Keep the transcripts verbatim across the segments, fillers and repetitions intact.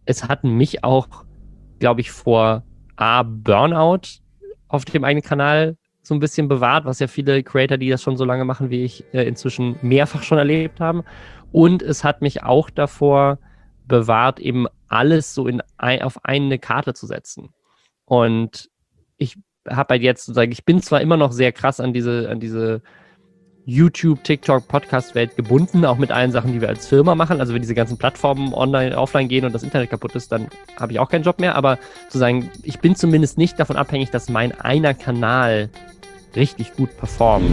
es hat mich auch, glaube ich, vor A, Burnout auf dem eigenen Kanal so ein bisschen bewahrt, was ja viele Creator, die das schon so lange machen wie ich, äh, inzwischen mehrfach schon erlebt haben. Und es hat mich auch davor bewahrt, eben alles so in ein, auf eine Karte zu setzen. Und ich habe halt jetzt sozusagen, ich bin zwar immer noch sehr krass an diese, an diese YouTube, TikTok, Podcast-Welt gebunden, auch mit allen Sachen, die wir als Firma machen. Also wenn diese ganzen Plattformen online, offline gehen und das Internet kaputt ist, dann habe ich auch keinen Job mehr. Aber sozusagen, ich bin zumindest nicht davon abhängig, dass mein einer Kanal richtig gut performt.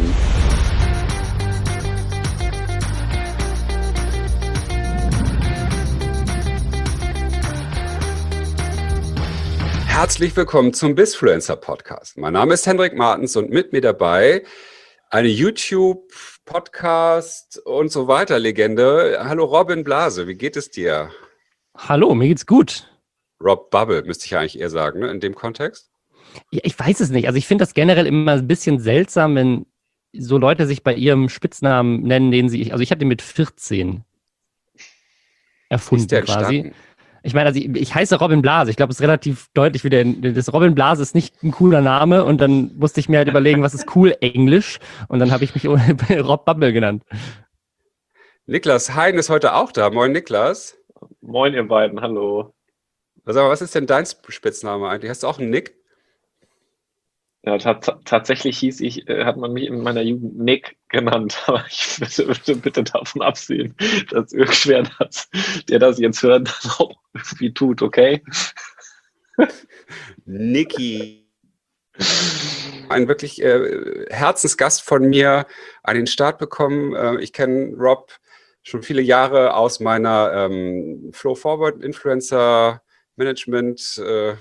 Herzlich willkommen zum Bizfluencer Podcast. Mein Name ist Hendrik Martens und mit mir dabei eine YouTube, Podcast und so weiter Legende. Hallo Robin Blase, wie geht es dir? Hallo, mir geht's gut. Rob Bubble, müsste ich eigentlich eher sagen, ne, in dem Kontext? Ja, ich weiß es nicht. Also ich finde das generell immer ein bisschen seltsam, wenn so Leute sich bei ihrem Spitznamen nennen, den sie, also ich habe den mit vierzehn erfunden Ist der quasi. entstanden? Ich meine, also ich, ich heiße Robin Blase. Ich glaube, es ist relativ deutlich, wie der, das Robin Blase ist nicht ein cooler Name und dann musste ich mir halt überlegen, was ist cool Englisch und dann habe ich mich Rob Bubble genannt. Niklas Hein ist heute auch da. Moin Niklas. Moin ihr beiden, hallo. Also, was ist denn dein Spitzname eigentlich? Hast du auch einen Nick? Ja, tatsächlich hieß ich, äh, hat man mich in meiner Jugend Nick genannt, aber ich bitte, bitte, bitte davon absehen, dass irgendwer das, der das jetzt hört, das auch irgendwie tut, okay? Niki. Ein wirklich äh, Herzensgast von mir an den Start bekommen. Äh, ich kenne Rob schon viele Jahre aus meiner ähm, Flow Forward Influencer Management äh,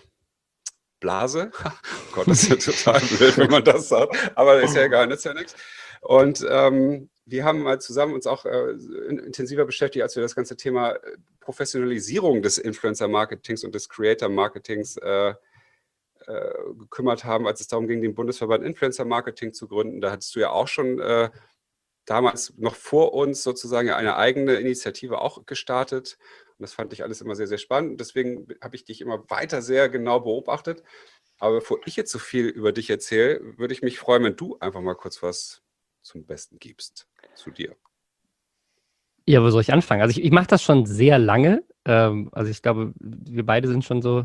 Blase. Oh Gott, das ist ja total blöd, wenn man das sagt. Aber ist ja egal, nützt ja nichts. Und ähm, wir haben mal zusammen uns auch äh, intensiver beschäftigt, als wir das ganze Thema Professionalisierung des Influencer-Marketings und des Creator-Marketings äh, äh, gekümmert haben, als es darum ging, den Bundesverband Influencer-Marketing zu gründen. Da hattest du ja auch schon äh, damals noch vor uns sozusagen eine eigene Initiative auch gestartet. Und das fand ich alles immer sehr, sehr spannend. Deswegen habe ich dich immer weiter sehr genau beobachtet. Aber bevor ich jetzt so viel über dich erzähle, würde ich mich freuen, wenn du einfach mal kurz was zum Besten gibst zu dir. Ja, wo soll ich anfangen? Also ich, ich mache das schon sehr lange. Ähm, also ich glaube, wir beide sind schon so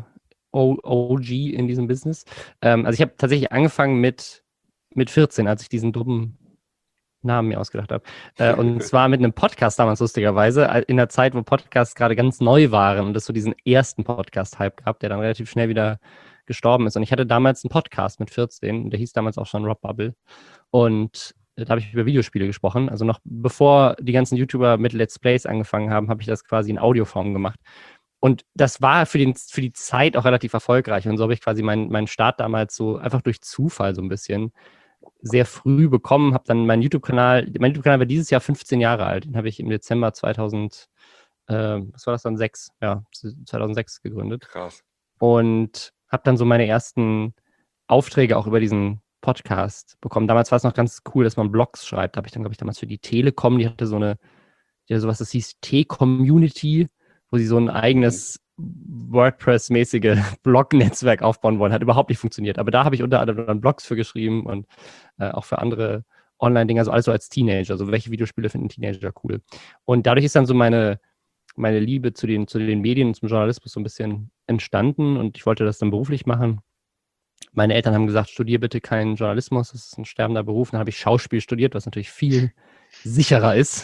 O G in diesem Business. Ähm, also ich habe tatsächlich angefangen mit, mit vierzehn, als ich diesen dummen Namen mir ausgedacht habe. Äh, und zwar mit einem Podcast damals, lustigerweise, in der Zeit, wo Podcasts gerade ganz neu waren und es so diesen ersten Podcast-Hype gab, der dann relativ schnell wieder gestorben ist. Und ich hatte damals einen Podcast mit vierzehn, der hieß damals auch schon Rob Bubble. Und da habe ich über Videospiele gesprochen. Also noch bevor die ganzen YouTuber mit Let's Plays angefangen haben, habe ich das quasi in Audioform gemacht. Und das war für, den, für die Zeit auch relativ erfolgreich. Und so habe ich quasi meinen, meinen Start damals so einfach durch Zufall so ein bisschen sehr früh bekommen, habe dann meinen YouTube-Kanal, mein YouTube-Kanal war dieses Jahr fünfzehn Jahre alt, den habe ich im Dezember zweitausend, äh, was war das dann, sechs, ja, zweitausendsechs gegründet. Krass. Und habe dann so meine ersten Aufträge auch über diesen Podcast bekommen. Damals war es noch ganz cool, dass man Blogs schreibt, habe ich dann, glaube ich, damals für die Telekom, die hatte so eine, die hatte sowas, das hieß T-Community, wo sie so ein eigenes WordPress-mäßige Blog-Netzwerk aufbauen wollen. Hat überhaupt nicht funktioniert. Aber da habe ich unter anderem dann Blogs für geschrieben und äh, auch für andere Online-Dinger, also alles so als Teenager. Also welche Videospiele finden Teenager cool. Und dadurch ist dann so meine, meine Liebe zu den, zu den Medien und zum Journalismus so ein bisschen entstanden und ich wollte das dann beruflich machen. Meine Eltern haben gesagt, studier bitte keinen Journalismus, das ist ein sterbender Beruf. Dann habe ich Schauspiel studiert, was natürlich viel sicherer ist.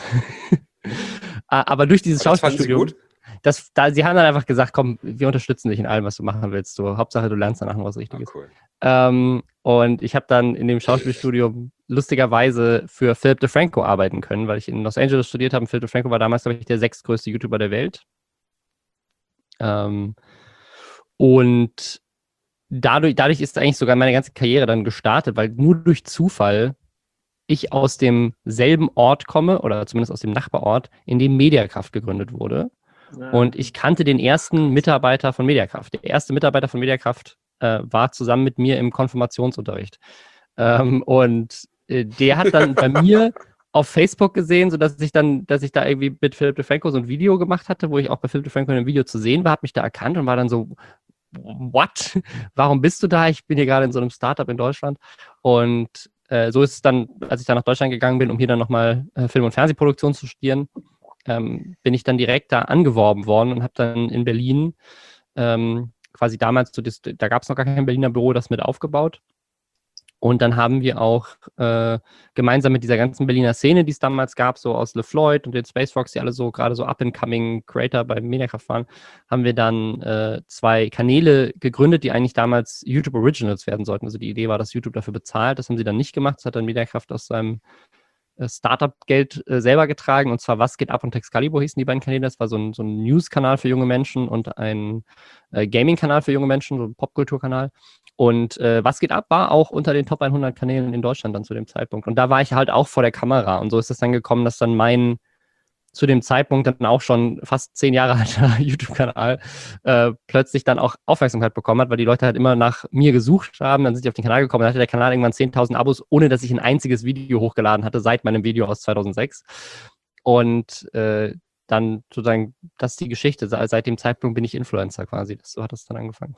Aber durch dieses Aber das Schauspielstudium... fanden Sie gut? Das, da, sie haben dann einfach gesagt, komm, wir unterstützen dich in allem, was du machen willst. So, Hauptsache, du lernst danach noch was Richtiges. Ah, cool. Ähm, und ich habe dann in dem Schauspielstudium lustigerweise für Philip DeFranco arbeiten können, weil ich in Los Angeles studiert habe. Philip DeFranco war damals, glaube ich, der sechstgrößte YouTuber der Welt. Ähm, und dadurch, dadurch ist eigentlich sogar meine ganze Karriere dann gestartet, weil nur durch Zufall ich aus demselben Ort komme, oder zumindest aus dem Nachbarort, in dem Mediakraft gegründet wurde. Und ich kannte den ersten Mitarbeiter von Mediakraft. Der erste Mitarbeiter von Mediakraft äh, war zusammen mit mir im Konfirmationsunterricht. Ähm, und äh, der hat dann bei mir auf Facebook gesehen, sodass ich dann, dass ich da irgendwie mit Philipp DeFranco so ein Video gemacht hatte, wo ich auch bei Philipp DeFranco in einem Video zu sehen war, habe mich da erkannt und war dann so, what? Warum bist du da? Ich bin hier gerade in so einem Startup in Deutschland. Und äh, so ist es dann, als ich dann nach Deutschland gegangen bin, um hier dann nochmal äh, Film- und Fernsehproduktion zu studieren, ähm, bin ich dann direkt da angeworben worden und habe dann in Berlin ähm, quasi damals, so das, da gab es noch gar kein Berliner Büro, das mit aufgebaut. Und dann haben wir auch äh, gemeinsam mit dieser ganzen Berliner Szene, die es damals gab, so aus LeFloid und den Space Fox, die alle so gerade so up-and-coming Creator bei Mediakraft waren, haben wir dann äh, zwei Kanäle gegründet, die eigentlich damals YouTube Originals werden sollten. Also die Idee war, dass YouTube dafür bezahlt. Das haben sie dann nicht gemacht. Das hat dann Mediakraft aus seinem äh, Startup-Geld äh, selber getragen. Und zwar Was geht ab und Excalibur hießen die beiden Kanäle. Das war so ein, so ein News-Kanal für junge Menschen und ein äh, Gaming-Kanal für junge Menschen, so ein Popkultur-Kanal. Und äh, Was geht ab war auch unter den Top hundert Kanälen in Deutschland dann zu dem Zeitpunkt. Und da war ich halt auch vor der Kamera. Und so ist es dann gekommen, dass dann mein zu dem Zeitpunkt dann auch schon fast zehn Jahre alter YouTube-Kanal äh, plötzlich dann auch Aufmerksamkeit bekommen hat, weil die Leute halt immer nach mir gesucht haben. Dann sind sie auf den Kanal gekommen. Dann hatte der Kanal irgendwann zehntausend Abos, ohne dass ich ein einziges Video hochgeladen hatte, seit meinem Video aus zweitausendsechs. Und äh, dann sozusagen, das ist die Geschichte. Seit dem Zeitpunkt bin ich Influencer quasi. Das, so hat das dann angefangen.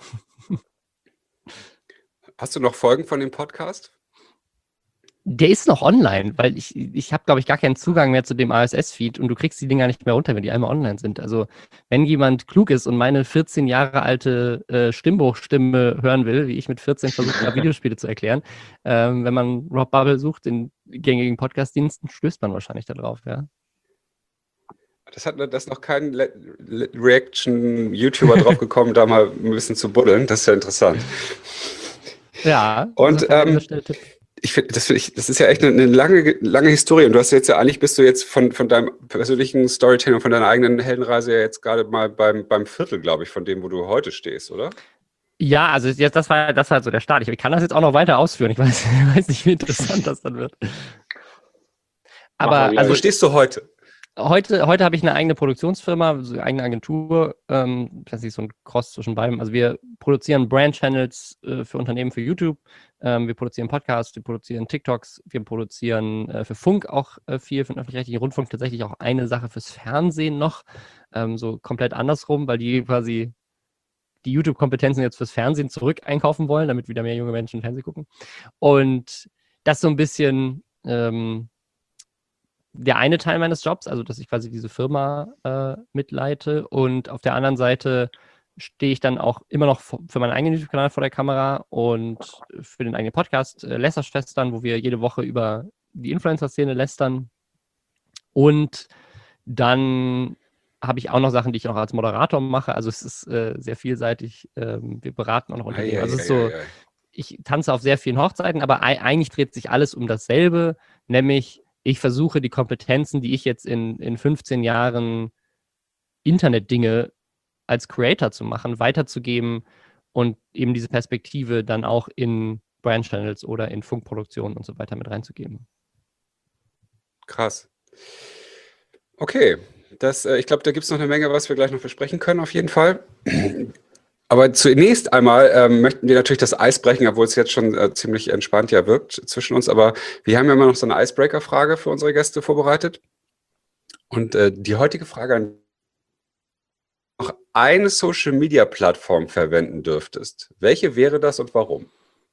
Hast du noch Folgen von dem Podcast? Der ist noch online, weil ich, ich habe, glaube ich, gar keinen Zugang mehr zu dem R S S-Feed und du kriegst die Dinger nicht mehr runter, wenn die einmal online sind. Also wenn jemand klug ist und meine vierzehn Jahre alte äh, Stimmbruchstimme hören will, wie ich mit vierzehn versuche, Videospiele zu erklären, ähm, wenn man Rob Bubble sucht in gängigen Podcast-Diensten, stößt man wahrscheinlich da drauf, ja. Das hat das noch kein Le Le Reaction-YouTuber drauf gekommen, da mal ein bisschen zu buddeln. Das ist ja interessant. Ja, und ähm, ich finde, das, find ich, das ist ja echt eine, eine lange, lange Historie. Und du hast jetzt ja eigentlich, bist du jetzt von, von deinem persönlichen Storytelling und von deiner eigenen Heldenreise ja jetzt gerade mal beim, beim Viertel, glaube ich, von dem, wo du heute stehst, oder? Ja, also jetzt, das war das war so der Start. Ich kann das jetzt auch noch weiter ausführen. Ich weiß, ich weiß nicht, wie interessant das dann wird. Aber also, wo stehst du heute? Heute, heute habe ich eine eigene Produktionsfirma, so eine eigene Agentur. Ähm, das ist so ein Cross zwischen beidem. Also wir produzieren Brand-Channels äh, für Unternehmen für YouTube. Ähm, wir produzieren Podcasts, wir produzieren TikToks, wir produzieren äh, für Funk auch äh, viel, für den öffentlich-rechtlichen Rundfunk tatsächlich auch eine Sache fürs Fernsehen noch. Ähm, so komplett andersrum, weil die quasi die YouTube-Kompetenzen jetzt fürs Fernsehen zurück einkaufen wollen, damit wieder mehr junge Menschen Fernsehen gucken. Und das so ein bisschen ähm, der eine Teil meines Jobs, also dass ich quasi diese Firma äh, mitleite, und auf der anderen Seite stehe ich dann auch immer noch für meinen eigenen YouTube-Kanal vor der Kamera und für den eigenen Podcast äh, Lästerschwestern, wo wir jede Woche über die Influencer-Szene lästern. Und dann habe ich auch noch Sachen, die ich auch als Moderator mache. Also es ist äh, sehr vielseitig. Ähm, wir beraten auch noch Unternehmen. Also es ist so, ich tanze auf sehr vielen Hochzeiten, aber eigentlich dreht sich alles um dasselbe, nämlich ich versuche, die Kompetenzen, die ich jetzt in, in fünfzehn Jahren Internet-Dinge als Creator zu machen, weiterzugeben und eben diese Perspektive dann auch in Brand-Channels oder in Funkproduktionen und so weiter mit reinzugeben. Krass. Okay, das, äh, ich glaube, da gibt es noch eine Menge, was wir gleich noch besprechen können, auf jeden Fall. Aber zunächst einmal ähm, möchten wir natürlich das Eis brechen, obwohl es jetzt schon äh, ziemlich entspannt ja wirkt zwischen uns. Aber wir haben ja immer noch so eine Icebreaker-Frage für unsere Gäste vorbereitet. Und äh, die heutige Frage an noch eine Social-Media-Plattform verwenden dürftest. Welche wäre das und warum?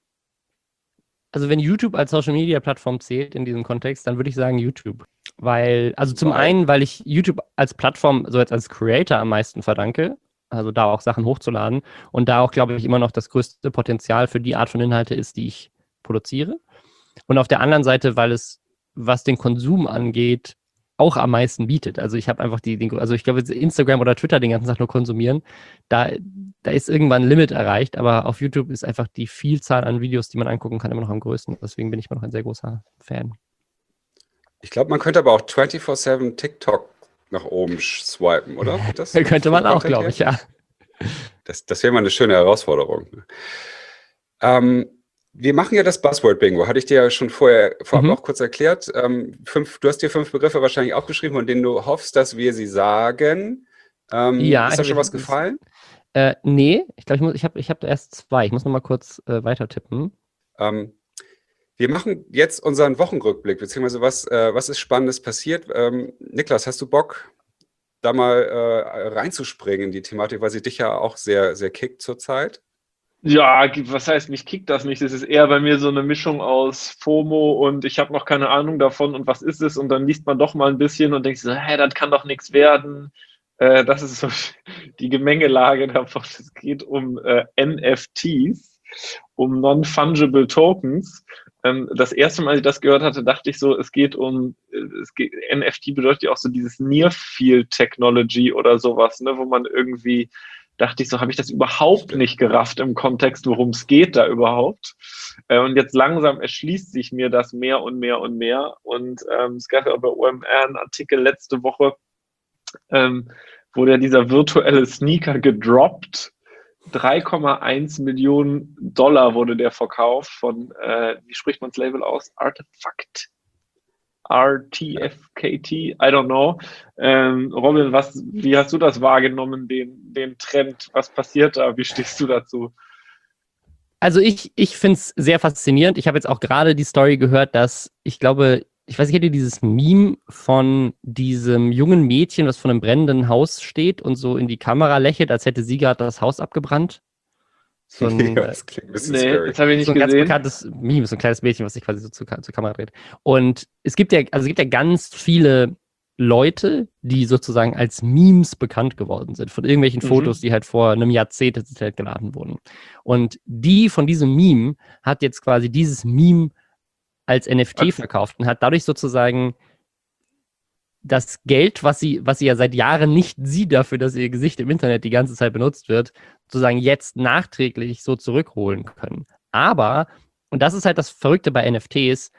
Also wenn YouTube als Social-Media-Plattform zählt in diesem Kontext, dann würde ich sagen YouTube. Weil, also zum weil? einen, weil ich YouTube als Plattform so jetzt als Creator am meisten verdanke, also da auch Sachen hochzuladen und da auch, glaube ich, immer noch das größte Potenzial für die Art von Inhalte ist, die ich produziere. Und auf der anderen Seite, weil es, was den Konsum angeht, auch am meisten bietet. Also ich habe einfach die, den, also ich glaube, Instagram oder Twitter den ganzen Tag nur konsumieren, da, da ist irgendwann ein Limit erreicht, aber auf YouTube ist einfach die Vielzahl an Videos, die man angucken kann, immer noch am größten. Deswegen bin ich immer noch ein sehr großer Fan. Ich glaube, man könnte aber auch vierundzwanzig sieben TikTok nach oben swipen, oder? Das könnte man auch, glaube ich, ja. Das, das wäre mal eine schöne Herausforderung. Ähm, wir machen ja das Buzzword-Bingo, hatte ich dir ja schon vorher vorab mhm. auch kurz erklärt. Ähm, fünf, du hast dir fünf Begriffe wahrscheinlich aufgeschrieben, von denen du hoffst, dass wir sie sagen. Ähm, ja, ist da schon was gefallen? Äh, nee, ich glaube, ich, ich habe ich hab erst zwei. Ich muss noch mal kurz äh, weiter tippen. Ähm, Wir machen jetzt unseren Wochenrückblick, beziehungsweise was, äh, was ist Spannendes passiert. Ähm, Niklas, hast du Bock, da mal äh, reinzuspringen in die Thematik, weil sie dich ja auch sehr, sehr kickt zurzeit? Ja, was heißt, mich kickt das nicht? Das ist eher bei mir so eine Mischung aus FOMO und ich habe noch keine Ahnung davon und was ist es? Und dann liest man doch mal ein bisschen und denkt so, hä, das kann doch nichts werden. Äh, das ist so die Gemengelage davon. Es geht um äh, N F Ts, um Non-Fungible Tokens. Ähm, das erste Mal, als ich das gehört hatte, dachte ich so, es geht um, es geht, N F T bedeutet ja auch so dieses Near Field Technology oder sowas, ne, wo man irgendwie dachte ich so, habe ich das überhaupt Stimmt. nicht gerafft im Kontext, worum es geht da überhaupt. Äh, und jetzt langsam erschließt sich mir das mehr und mehr und mehr. Und ähm, es gab ja auch bei O M R einen Artikel letzte Woche, ähm, wurde ja dieser virtuelle Sneaker gedroppt. drei Komma eins Millionen Dollar wurde der verkauft von, äh, wie spricht man das Label aus? Artefakt. R T F K T, I don't know. Ähm, Robin, was, wie hast du das wahrgenommen, den, den Trend? Was passiert da? Wie stehst du dazu? Also ich, ich finde es sehr faszinierend. Ich habe jetzt auch gerade die Story gehört, dass ich glaube, ich weiß nicht, kennt ihr dieses Meme von diesem jungen Mädchen, was vor einem brennenden Haus steht und so in die Kamera lächelt, als hätte sie gerade das Haus abgebrannt? So ein, Ja, das klingt ein bisschen Nee, scary. das habe ich nicht so ein ganz gesehen. bekanntes Meme, so ein kleines Mädchen, was sich quasi so zur, zur Kamera dreht. Und es gibt ja, also es gibt ja ganz viele Leute, die sozusagen als Memes bekannt geworden sind, von irgendwelchen Mhm. Fotos, die halt vor einem Jahrzehnt ins Internet geladen wurden. Und die von diesem Meme hat jetzt quasi dieses Meme als N F T Okay. verkauft und hat dadurch sozusagen das Geld, was sie, was sie ja seit Jahren nicht sieht dafür, dass ihr Gesicht im Internet die ganze Zeit benutzt wird, sozusagen jetzt nachträglich so zurückholen können. Aber, und das ist halt das Verrückte bei N F Ts,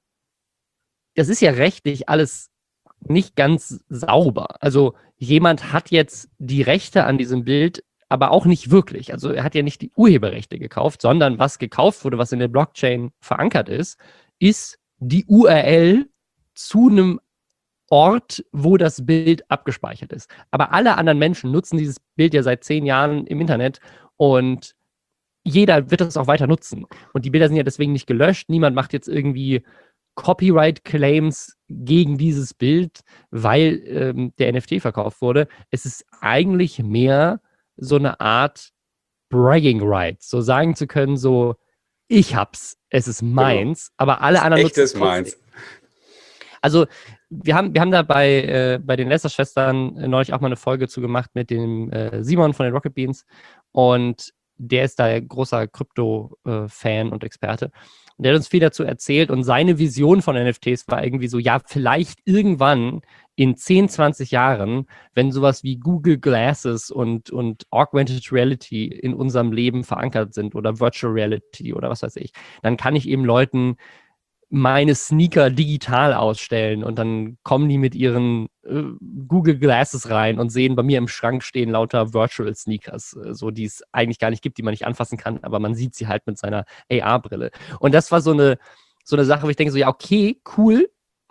das ist ja rechtlich alles nicht ganz sauber. Also jemand hat jetzt die Rechte an diesem Bild, aber auch nicht wirklich. Also er hat ja nicht die Urheberrechte gekauft, sondern was gekauft wurde, was in der Blockchain verankert ist, ist die U R L zu einem Ort, wo das Bild abgespeichert ist. Aber alle anderen Menschen nutzen dieses Bild ja seit zehn Jahren im Internet und jeder wird das auch weiter nutzen. Und die Bilder sind ja deswegen nicht gelöscht. Niemand macht jetzt irgendwie Copyright-Claims gegen dieses Bild, weil ähm, der N F T verkauft wurde. Es ist eigentlich mehr so eine Art Bragging Rights, so sagen zu können, so, ich hab's, es ist meins, genau. Aber alle das anderen nutzen es meins. Also wir haben, wir haben da bei, äh, bei den Lester-Schwestern äh, neulich auch mal eine Folge zu gemacht mit dem äh, Simon von den Rocket Beans und der ist da großer Krypto-Fan äh, und Experte. Und der hat uns viel dazu erzählt und seine Vision von N F Ts war irgendwie so, ja, vielleicht irgendwann in zehn, zwanzig Jahren, wenn sowas wie Google Glasses und, und Augmented Reality in unserem Leben verankert sind oder Virtual Reality oder was weiß ich, dann kann ich eben Leuten meine Sneaker digital ausstellen und dann kommen die mit ihren äh, Google Glasses rein und sehen bei mir im Schrank stehen lauter Virtual Sneakers, äh, so die es eigentlich gar nicht gibt, die man nicht anfassen kann, aber man sieht sie halt mit seiner A R-Brille. Und das war so eine, so eine Sache, wo ich denke so, ja, okay, cool,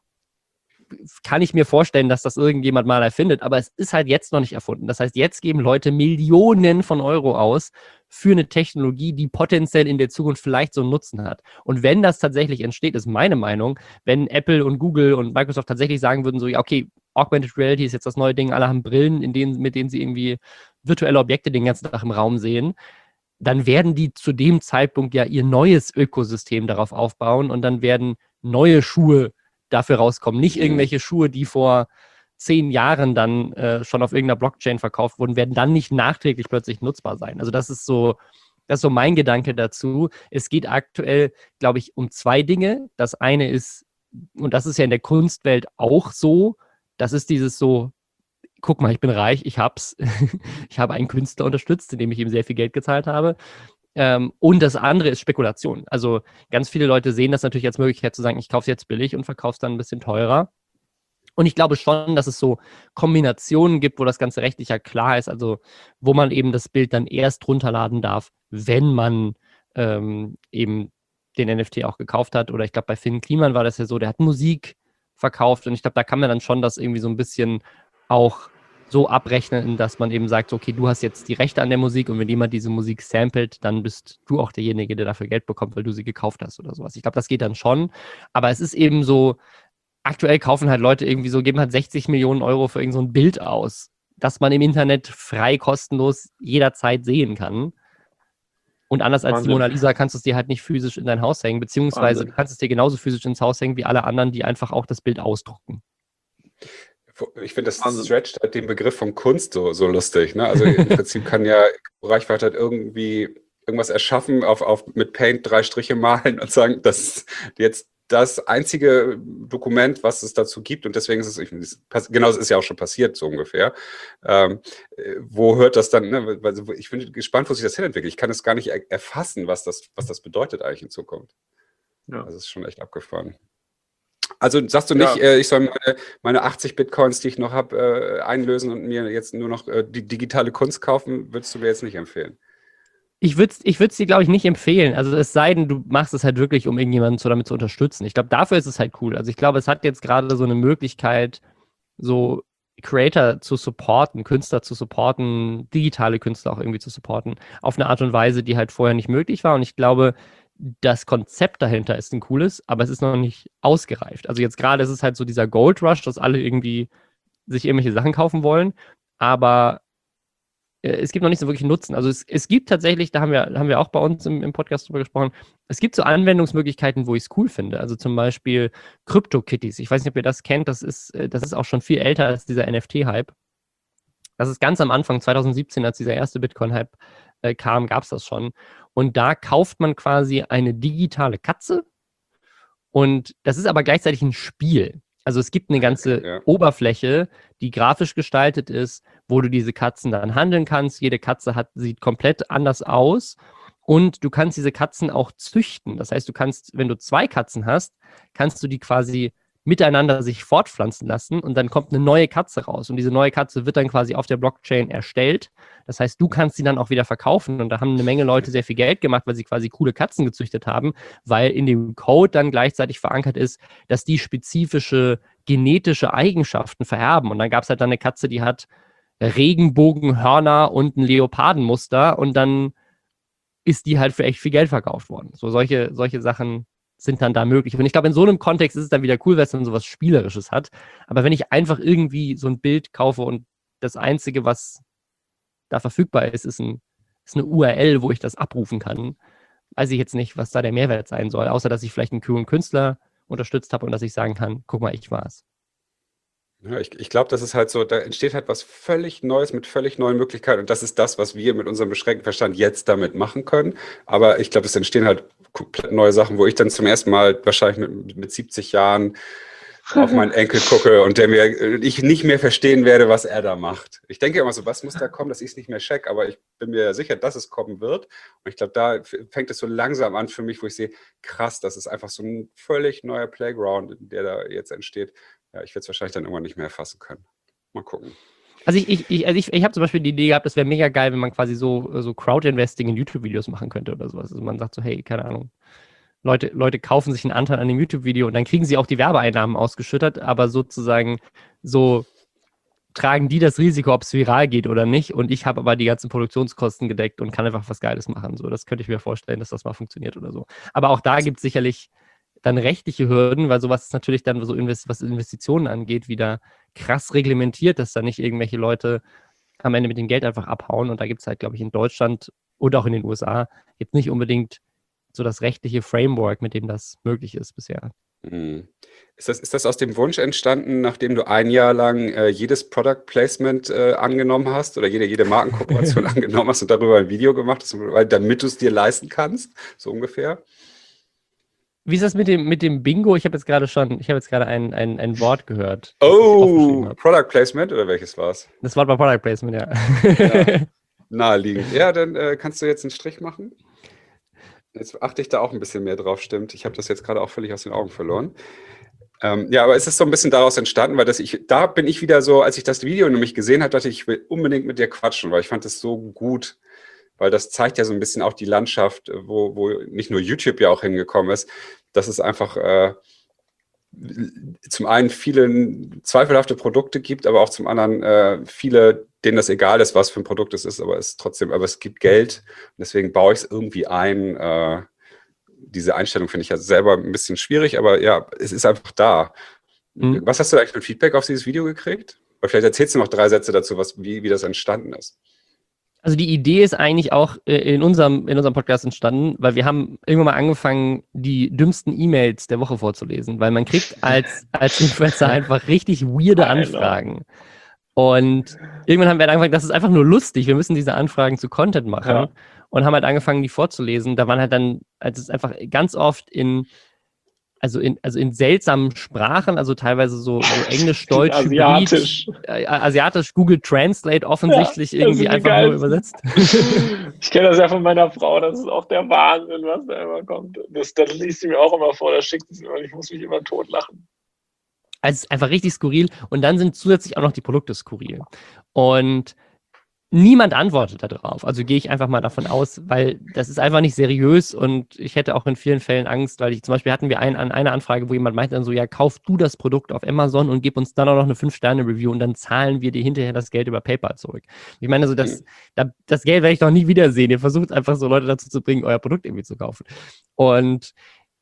kann ich mir vorstellen, dass das irgendjemand mal erfindet, aber es ist halt jetzt noch nicht erfunden. Das heißt, jetzt geben Leute Millionen von Euro aus für eine Technologie, die potenziell in der Zukunft vielleicht so einen Nutzen hat. Und wenn das tatsächlich entsteht, ist meine Meinung, wenn Apple und Google und Microsoft tatsächlich sagen würden, so, ja, okay, Augmented Reality ist jetzt das neue Ding, alle haben Brillen, in denen, mit denen sie irgendwie virtuelle Objekte den ganzen Tag im Raum sehen, dann werden die zu dem Zeitpunkt ja ihr neues Ökosystem darauf aufbauen und dann werden neue Schuhe dafür rauskommen. Nicht irgendwelche Schuhe, die vor zehn Jahren dann äh, schon auf irgendeiner Blockchain verkauft wurden, werden dann nicht nachträglich plötzlich nutzbar sein. Also das ist so, das ist so mein Gedanke dazu. Es geht aktuell, glaube ich, um zwei Dinge. Das eine ist, und das ist ja in der Kunstwelt auch so, das ist dieses so, guck mal, ich bin reich, ich hab's. Ich habe einen Künstler unterstützt, indem ich ihm sehr viel Geld gezahlt habe. Ähm, und das andere ist Spekulation. Also ganz viele Leute sehen das natürlich als Möglichkeit zu sagen, ich kaufe es jetzt billig und verkaufe es dann ein bisschen teurer. Und ich glaube schon, dass es so Kombinationen gibt, wo das Ganze rechtlich ja klar ist, also wo man eben das Bild dann erst runterladen darf, wenn man ähm, eben den N F T auch gekauft hat. Oder ich glaube, bei Finn Kliman war das ja so, der hat Musik verkauft und ich glaube, da kann man dann schon das irgendwie so ein bisschen auch so abrechnen, dass man eben sagt, okay, du hast jetzt die Rechte an der Musik und wenn jemand diese Musik samplet, dann bist du auch derjenige, der dafür Geld bekommt, weil du sie gekauft hast oder sowas. Ich glaube, das geht dann schon, aber es ist eben so, aktuell kaufen halt Leute irgendwie so, geben halt sechzig Millionen Euro für irgend so ein Bild aus, das man im Internet frei, kostenlos jederzeit sehen kann. Und anders als Wahnsinn. die Mona Lisa kannst du es dir halt nicht physisch in dein Haus hängen, beziehungsweise Wahnsinn. du kannst es dir genauso physisch ins Haus hängen wie alle anderen, die einfach auch das Bild ausdrucken. Ich finde, das Wahnsinn. stretcht halt den Begriff von Kunst so, so lustig. Ne? Also im Prinzip kann ja Reichweite halt irgendwie irgendwas erschaffen, auf, auf, mit Paint drei Striche malen und sagen, das ist jetzt das einzige Dokument, was es dazu gibt. Und deswegen ist es, ich, genau, das ist ja auch schon passiert, so ungefähr. Ähm, wo hört das dann, ne? Also ich bin gespannt, wo sich das hinentwickelt. Ich kann es gar nicht er, erfassen, was das, was das bedeutet eigentlich in Zukunft. Ja. Das ist schon echt abgefahren. Also sagst du nicht, Ja. äh, ich soll meine, meine achtzig Bitcoins, die ich noch habe, äh, einlösen und mir jetzt nur noch äh, die digitale Kunst kaufen, würdest du mir jetzt nicht empfehlen? Ich würde es ich würd's dir, glaube ich, nicht empfehlen. Also es sei denn, du machst es halt wirklich, um irgendjemanden so damit zu unterstützen. Ich glaube, dafür ist es halt cool. Also ich glaube, es hat jetzt gerade so eine Möglichkeit, so Creator zu supporten, Künstler zu supporten, digitale Künstler auch irgendwie zu supporten, auf eine Art und Weise, die halt vorher nicht möglich war. Und ich glaube, das Konzept dahinter ist ein cooles, aber es ist noch nicht ausgereift. Also jetzt gerade ist es halt so dieser Gold Rush, dass alle irgendwie sich irgendwelche Sachen kaufen wollen, aber äh, es gibt noch nicht so wirklich einen Nutzen. Also es, es gibt tatsächlich, da haben wir, haben wir auch bei uns im, im Podcast drüber gesprochen, es gibt so Anwendungsmöglichkeiten, wo ich es cool finde. Also zum Beispiel CryptoKitties. Ich weiß nicht, ob ihr das kennt, das ist, äh, das ist auch schon viel älter als dieser N F T-Hype. Das ist ganz am Anfang, zwanzig siebzehn, als dieser erste Bitcoin-Hype äh, kam, gab es das schon. Und da kauft man quasi eine digitale Katze und das ist aber gleichzeitig ein Spiel. Also es gibt eine ganze Ja. Oberfläche, die grafisch gestaltet ist, wo du diese Katzen dann handeln kannst. Jede Katze hat, sieht komplett anders aus und du kannst diese Katzen auch züchten. Das heißt, du kannst, wenn du zwei Katzen hast, kannst du die quasi miteinander sich fortpflanzen lassen und dann kommt eine neue Katze raus und diese neue Katze wird dann quasi auf der Blockchain erstellt. Das heißt, du kannst sie dann auch wieder verkaufen und da haben eine Menge Leute sehr viel Geld gemacht, weil sie quasi coole Katzen gezüchtet haben, weil in dem Code dann gleichzeitig verankert ist, dass die spezifische genetische Eigenschaften vererben. Und dann gab es halt dann eine Katze, die hat Regenbogenhörner und ein Leopardenmuster und dann ist die halt für echt viel Geld verkauft worden. So solche, solche Sachen sind dann da möglich. Und ich glaube, in so einem Kontext ist es dann wieder cool, weil es dann sowas Spielerisches hat. Aber wenn ich einfach irgendwie so ein Bild kaufe und das Einzige, was da verfügbar ist, ist, ein, ist eine U R L, wo ich das abrufen kann, weiß ich jetzt nicht, was da der Mehrwert sein soll, außer dass ich vielleicht einen coolen Künstler unterstützt habe und dass ich sagen kann, guck mal, ich war's. Ja, ich ich glaube, das ist halt so, da entsteht halt was völlig Neues mit völlig neuen Möglichkeiten. Und das ist das, was wir mit unserem beschränkten Verstand jetzt damit machen können. Aber ich glaube, es entstehen halt komplett neue Sachen, wo ich dann zum ersten Mal wahrscheinlich mit, mit siebzig Jahren auf meinen Enkel gucke und der mir, äh, ich nicht mehr verstehen werde, was er da macht. Ich denke immer so, was muss da kommen, dass ich es nicht mehr check, aber ich bin mir sicher, dass es kommen wird. Und ich glaube, da f- fängt es so langsam an für mich, wo ich sehe, krass, das ist einfach so ein völlig neuer Playground, der da jetzt entsteht. Ja, ich werde es wahrscheinlich dann irgendwann nicht mehr erfassen können. Mal gucken. Also ich, ich, ich, also ich, ich habe zum Beispiel die Idee gehabt, das wäre mega geil, wenn man quasi so, so Crowd-Investing in YouTube-Videos machen könnte oder sowas. Also man sagt so, hey, keine Ahnung, Leute, Leute kaufen sich einen Anteil an dem YouTube-Video und dann kriegen sie auch die Werbeeinnahmen ausgeschüttet, aber sozusagen so tragen die das Risiko, ob es viral geht oder nicht und ich habe aber die ganzen Produktionskosten gedeckt und kann einfach was Geiles machen. So, das könnte ich mir vorstellen, dass das mal funktioniert oder so. Aber auch da gibt es sicherlich dann rechtliche Hürden, weil sowas ist natürlich dann so, invest was Investitionen angeht, wieder krass reglementiert, dass da nicht irgendwelche Leute am Ende mit dem Geld einfach abhauen. Und da gibt es halt, glaube ich, in Deutschland und auch in den U S A jetzt nicht unbedingt so das rechtliche Framework, mit dem das möglich ist bisher. Hm. Ist das, ist das aus dem Wunsch entstanden, nachdem du ein Jahr lang äh, jedes Product Placement äh, angenommen hast oder jede, jede Markenkooperation angenommen hast und darüber ein Video gemacht hast, weil- damit du es dir leisten kannst, so ungefähr? Wie ist das mit dem, mit dem Bingo? Ich habe jetzt gerade schon, ich habe jetzt gerade ein, ein, ein Wort gehört, das ich aufgeschrieben Oh, habe. Product Placement oder welches war's? Das Wort war Product Placement, ja. Ja. Naheliegend. Ja, dann äh, kannst du jetzt einen Strich machen. Jetzt achte ich da auch ein bisschen mehr drauf, stimmt. Ich habe das jetzt gerade auch völlig aus den Augen verloren. Ähm, ja, aber es ist so ein bisschen daraus entstanden, weil das ich, da bin ich wieder so, als ich das Video nämlich gesehen habe, dachte ich, ich will unbedingt mit dir quatschen, weil ich fand es so gut, weil das zeigt ja so ein bisschen auch die Landschaft, wo, wo nicht nur YouTube ja auch hingekommen ist. Das ist einfach, äh, zum einen viele zweifelhafte Produkte gibt, aber auch zum anderen äh, viele, denen das egal ist, was für ein Produkt es ist, aber es trotzdem, aber es gibt Geld. Und deswegen baue ich es irgendwie ein. Äh, diese Einstellung finde ich ja selber ein bisschen schwierig, aber ja, es ist einfach da. Mhm. Was hast du eigentlich für ein Feedback auf dieses Video gekriegt? Oder vielleicht erzählst du noch drei Sätze dazu, was, wie, wie das entstanden ist. Also die Idee ist eigentlich auch in unserem, in unserem Podcast entstanden, weil wir haben irgendwann mal angefangen, die dümmsten E-Mails der Woche vorzulesen, weil man kriegt als, als Influencer einfach richtig weirde Anfragen. Und irgendwann haben wir halt angefangen, das ist einfach nur lustig, wir müssen diese Anfragen zu Content machen, ja. Und haben halt angefangen, die vorzulesen. Da waren halt dann, also es ist einfach ganz oft in, also in, also in seltsamen Sprachen, also teilweise so, so Englisch, Deutsch, asiatisch. Hybrid, äh, asiatisch, Google Translate offensichtlich ja, irgendwie einfach geil. Nur übersetzt. Ich kenne das ja von meiner Frau, das ist auch der Wahnsinn, was da immer kommt. Das, das liest sie mir auch immer vor, das schickt sie mir und ich muss mich immer totlachen. Also es ist einfach richtig skurril und dann sind zusätzlich auch noch die Produkte skurril. Und niemand antwortet darauf. Also gehe ich einfach mal davon aus, weil das ist einfach nicht seriös und ich hätte auch in vielen Fällen Angst, weil ich zum Beispiel hatten wir ein, an eine Anfrage, wo jemand meinte dann so, ja, kauf du das Produkt auf Amazon und gib uns dann auch noch eine fünf Sterne Review und dann zahlen wir dir hinterher das Geld über PayPal zurück. Ich meine, also das, das, das Geld werde ich doch nie wiedersehen. Ihr versucht einfach so Leute dazu zu bringen, euer Produkt irgendwie zu kaufen. Und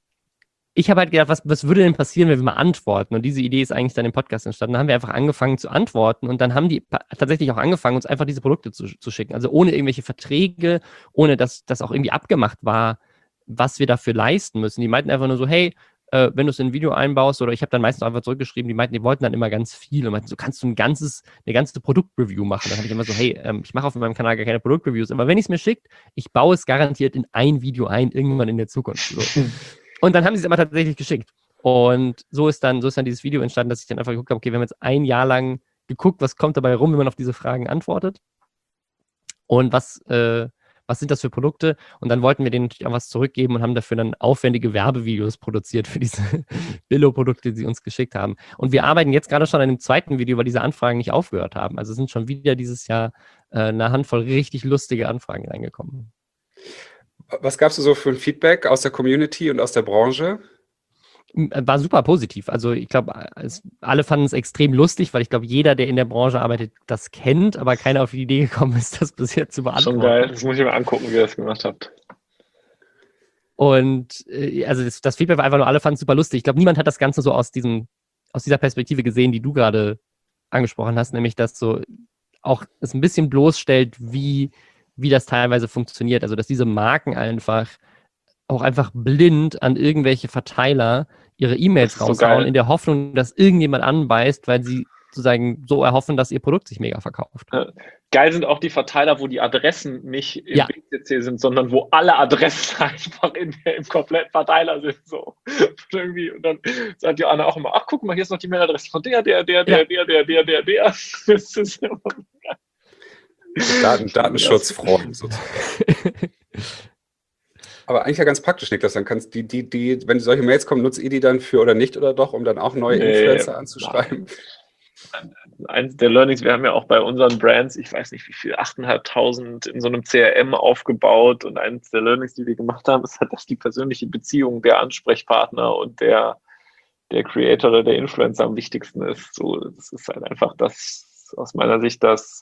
ich habe halt gedacht, was, was würde denn passieren, wenn wir mal antworten? Und diese Idee ist eigentlich dann im Podcast entstanden. Da haben wir einfach angefangen zu antworten und dann haben die tatsächlich auch angefangen, uns einfach diese Produkte zu, zu schicken. Also ohne irgendwelche Verträge, ohne dass das auch irgendwie abgemacht war, was wir dafür leisten müssen. Die meinten einfach nur so, hey, äh, wenn du es in ein Video einbaust, oder ich habe dann meistens einfach zurückgeschrieben, die meinten, die wollten dann immer ganz viel und meinten, so kannst du ein ganzes, eine ganze Produktreview machen. Dann habe ich immer so, hey, ähm, ich mache auf meinem Kanal gar keine Produktreviews, aber wenn ich es mir schickt, ich baue es garantiert in ein Video ein, irgendwann in der Zukunft. So. Und dann haben sie es aber tatsächlich geschickt. Und so ist dann, so ist dann dieses Video entstanden, dass ich dann einfach geguckt habe, okay, wir haben jetzt ein Jahr lang geguckt, was kommt dabei rum, wenn man auf diese Fragen antwortet. Und was, äh, was sind das für Produkte? Und dann wollten wir denen natürlich auch was zurückgeben und haben dafür dann aufwendige Werbevideos produziert für diese Billo-Produkte, die sie uns geschickt haben. Und wir arbeiten jetzt gerade schon an dem zweiten Video, weil diese Anfragen nicht aufgehört haben. Also es sind schon wieder dieses Jahr äh, eine Handvoll richtig lustige Anfragen reingekommen. Was gab's so für ein Feedback aus der Community und aus der Branche? War super positiv. Also ich glaube, alle fanden es extrem lustig, weil ich glaube, jeder, der in der Branche arbeitet, das kennt, aber keiner auf die Idee gekommen ist, das bisher zu beantworten. Schon geil, das muss ich mir angucken, wie ihr das gemacht habt. Und äh, also das, das Feedback war einfach nur, alle fanden es super lustig. Ich glaube, niemand hat das Ganze so aus diesem, aus dieser Perspektive gesehen, die du gerade angesprochen hast, nämlich dass so auch es ein bisschen bloßstellt, wie wie das teilweise funktioniert. Also, dass diese Marken einfach auch einfach blind an irgendwelche Verteiler ihre E-Mails raushauen, so in der Hoffnung, dass irgendjemand anbeißt, weil sie sozusagen so erhoffen, dass ihr Produkt sich mega verkauft. Ja. Geil sind auch die Verteiler, wo die Adressen nicht im ja. B C C sind, sondern wo alle Adressen einfach in der, im kompletten Verteiler sind. So. Und, irgendwie, und dann sagt Joanna auch immer, ach, guck mal, hier ist noch die Mailadresse von der, der, der, der, ja. der, der, der, der, der. Das ist immer geil. Daten, Datenschutzfreund sozusagen. Aber eigentlich ja ganz praktisch, Niklas. Dann kannst die, die, die, wenn solche Mails kommen, nutzt ihr die dann für oder nicht oder doch, um dann auch neue nee, Influencer anzuschreiben? Eins der Learnings, wir haben ja auch bei unseren Brands, ich weiß nicht wie viel, achttausendfünfhundert in so einem C R M aufgebaut und eines der Learnings, die wir gemacht haben, ist halt, dass die persönliche Beziehung der Ansprechpartner und der, der Creator oder der Influencer am wichtigsten ist. So, das ist halt einfach das, aus meiner Sicht, das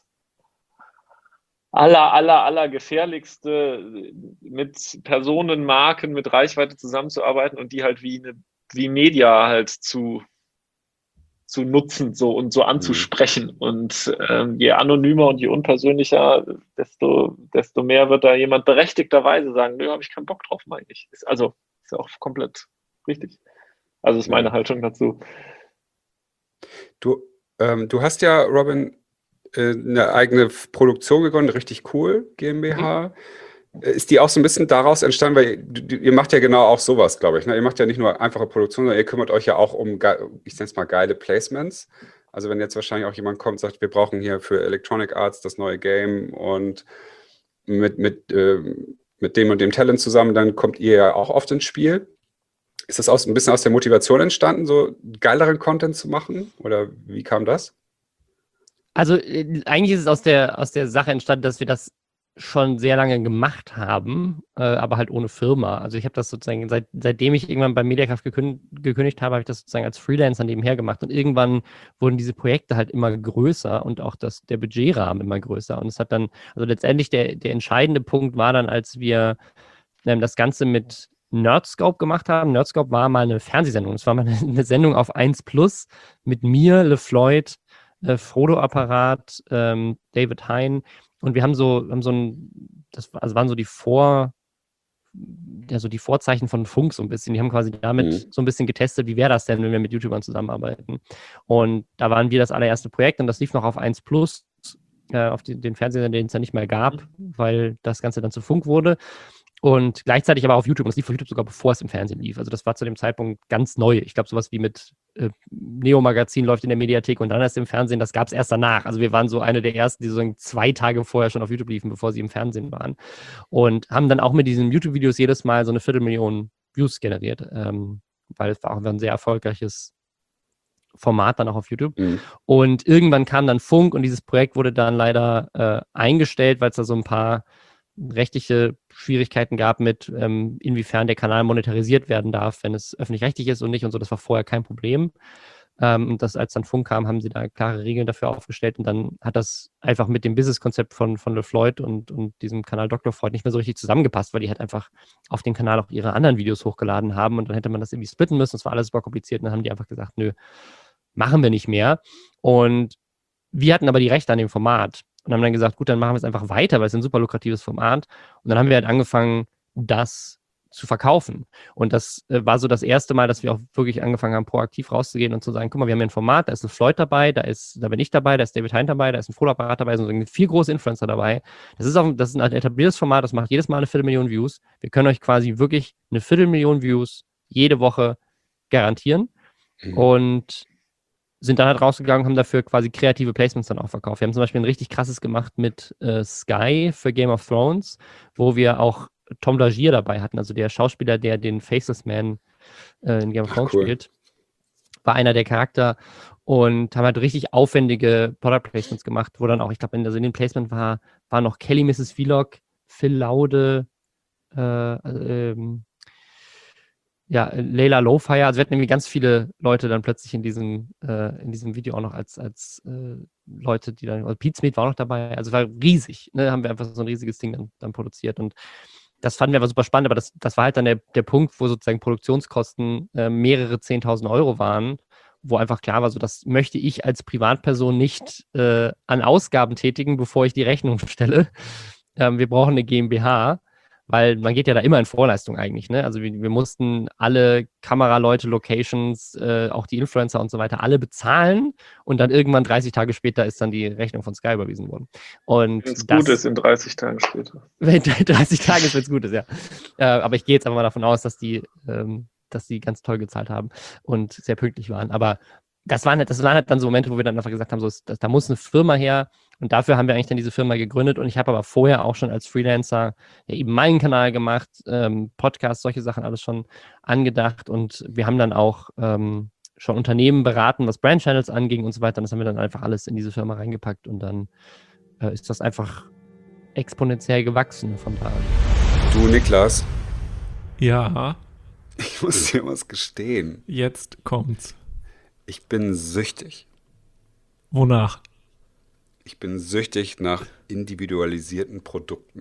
aller, aller, aller gefährlichste, mit Personen, Marken, mit Reichweite zusammenzuarbeiten und die halt wie eine, wie Media halt zu, zu nutzen so und so anzusprechen. Mhm. Und ähm, je anonymer und je unpersönlicher, desto, desto mehr wird da jemand berechtigterweise sagen, nö, habe ich keinen Bock drauf, meine ich. Ist also, ist ja auch komplett richtig. Also ist meine Haltung dazu. Du, ähm, du hast ja, Robin, eine eigene Produktion gegründet, richtig cool, GmbH. Mhm. Ist die auch so ein bisschen daraus entstanden, weil ihr, ihr macht ja genau auch sowas, glaube ich. Ne? Ihr macht ja nicht nur einfache Produktion, sondern ihr kümmert euch ja auch um, ich nenne es mal, geile Placements. Also wenn jetzt wahrscheinlich auch jemand kommt und sagt, wir brauchen hier für Electronic Arts das neue Game und mit, mit, äh, mit dem und dem Talent zusammen, dann kommt ihr ja auch oft ins Spiel. Ist das aus, ein bisschen aus der Motivation entstanden, so geileren Content zu machen? Oder wie kam das? Also äh, eigentlich ist es aus der, aus der Sache entstanden, dass wir das schon sehr lange gemacht haben, äh, aber halt ohne Firma. Also ich habe das sozusagen, seit, seitdem ich irgendwann bei Mediakraft gekündigt, gekündigt habe, habe ich das sozusagen als Freelancer nebenher gemacht und irgendwann wurden diese Projekte halt immer größer und auch das, der Budgetrahmen immer größer und es hat dann, also letztendlich der, der entscheidende Punkt war dann, als wir ähm, das Ganze mit Nerdscope gemacht haben. Nerdscope war mal eine Fernsehsendung, es war mal eine, eine Sendung auf eins Plus mit mir, LeFloid, äh, Frodo-Apparat, ähm, David Hein. Und wir haben so, haben so ein, das war, also waren so die Vor, ja, so die Vorzeichen von Funk so ein bisschen. Die haben quasi damit mhm. so ein bisschen getestet, wie wäre das denn, wenn wir mit YouTubern zusammenarbeiten. Und da waren wir das allererste Projekt und das lief noch auf eins Plus, äh, auf die, den Fernsehsender, den es ja nicht mehr gab, weil das Ganze dann zu Funk wurde. Und gleichzeitig aber auf YouTube. Und das lief auf YouTube sogar, bevor es im Fernsehen lief. Also das war zu dem Zeitpunkt ganz neu. Ich glaube, sowas wie mit äh, Neo-Magazin läuft in der Mediathek und dann erst im Fernsehen, das gab es erst danach. Also wir waren so eine der ersten, die so zwei Tage vorher schon auf YouTube liefen, bevor sie im Fernsehen waren. Und haben dann auch mit diesen YouTube-Videos jedes Mal so eine Viertelmillion Views generiert. Ähm, weil es war auch ein sehr erfolgreiches Format dann auch auf YouTube. Mhm. Und irgendwann kam dann Funk und dieses Projekt wurde dann leider äh, eingestellt, weil es da so ein paar rechtliche Schwierigkeiten gab mit, ähm, inwiefern der Kanal monetarisiert werden darf, wenn es öffentlich-rechtlich ist und nicht und so. Das war vorher kein Problem. Ähm, und das, als dann Funk kam, haben sie da klare Regeln dafür aufgestellt und dann hat das einfach mit dem Businesskonzept von, von LeFloid und, und diesem Kanal Doktor Freud nicht mehr so richtig zusammengepasst, weil die halt einfach auf den Kanal auch ihre anderen Videos hochgeladen haben und dann hätte man das irgendwie splitten müssen. Das war alles super kompliziert und dann haben die einfach gesagt, nö, machen wir nicht mehr. Und wir hatten aber die Rechte an dem Format. Und haben dann gesagt, gut, dann machen wir es einfach weiter, weil es ein super lukratives Format. Und dann haben wir halt angefangen, das zu verkaufen. Und das äh, war so das erste Mal, dass wir auch wirklich angefangen haben, proaktiv rauszugehen und zu sagen, guck mal, wir haben hier ein Format, da ist ein Floyd dabei, da ist, da bin ich dabei, da ist David Hein dabei, da ist ein Frodo-Apparat dabei, so vier große Influencer dabei. Das ist auch, das ist ein etabliertes Format, das macht jedes Mal eine Viertelmillion Views. Wir können euch quasi wirklich eine Viertelmillion Views jede Woche garantieren. Mhm. Und sind dann halt rausgegangen, haben dafür quasi kreative Placements dann auch verkauft. Wir haben zum Beispiel ein richtig krasses gemacht mit äh, Sky für Game of Thrones, wo wir auch Tom Lagier dabei hatten, also der Schauspieler, der den Faceless Man äh, in Game of Thrones Ach, cool. spielt, war einer der Charakter und haben halt richtig aufwendige Product Placements gemacht, wo dann auch, ich glaube, in, also in dem Placement war, war noch Kelly Misses Vlog, Phil Laude, äh, ähm, ja, Layla Lowfire, also wir hatten irgendwie ganz viele Leute dann plötzlich in diesem, äh, in diesem Video auch noch als, als äh, Leute, die dann, also Pete Smith war auch noch dabei, also war riesig, ne, haben wir einfach so ein riesiges Ding dann, dann produziert und das fanden wir aber super spannend, aber das, das war halt dann der, der Punkt, wo sozusagen Produktionskosten äh, mehrere zehntausend Euro waren, wo einfach klar war, so das möchte ich als Privatperson nicht äh, an Ausgaben tätigen, bevor ich die Rechnung stelle. Ähm, wir brauchen eine GmbH, weil man geht ja da immer in Vorleistung eigentlich, ne? Also wir, wir mussten alle Kameraleute, Locations, äh, auch die Influencer und so weiter, alle bezahlen und dann irgendwann dreißig Tage später ist dann die Rechnung von Sky überwiesen worden. Wenn es gut ist, in dreißig Tagen später. Wenn dreißig Tage ist, wenn es gut ist, ja. Äh, aber ich gehe jetzt einfach mal davon aus, dass die, ähm, dass die ganz toll gezahlt haben und sehr pünktlich waren. Aber das waren, halt, das waren halt dann so Momente, wo wir dann einfach gesagt haben, so, das, da muss eine Firma her und dafür haben wir eigentlich dann diese Firma gegründet und ich habe aber vorher auch schon als Freelancer ja, eben meinen Kanal gemacht, ähm, Podcasts, solche Sachen alles schon angedacht und wir haben dann auch ähm, schon Unternehmen beraten, was Brand Channels anging und so weiter und das haben wir dann einfach alles in diese Firma reingepackt und dann äh, ist das einfach exponentiell gewachsen von da an. Du, Niklas. Ja. Ich muss dir was gestehen. Jetzt kommt's. Ich bin süchtig. Wonach? Ich bin süchtig nach individualisierten Produkten.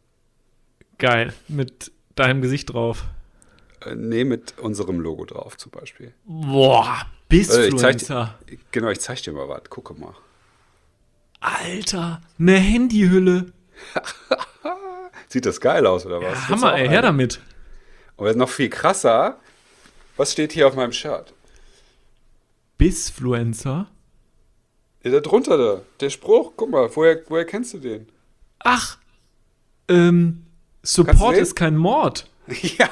Geil. Mit deinem Gesicht drauf? Äh, nee, mit unserem Logo drauf zum Beispiel. Boah, Bissfluencer. Äh, genau, ich zeig dir mal was. Gucke mal. Alter, eine Handyhülle. Sieht das geil aus, oder was? Ja, Hammer, ey, her damit. Und noch viel krasser, was steht hier auf meinem Shirt? Bissfluencer? Ja, da drunter da. Der Spruch, guck mal, woher, woher kennst du den? Ach, ähm, Support ist kein Mord. Ja.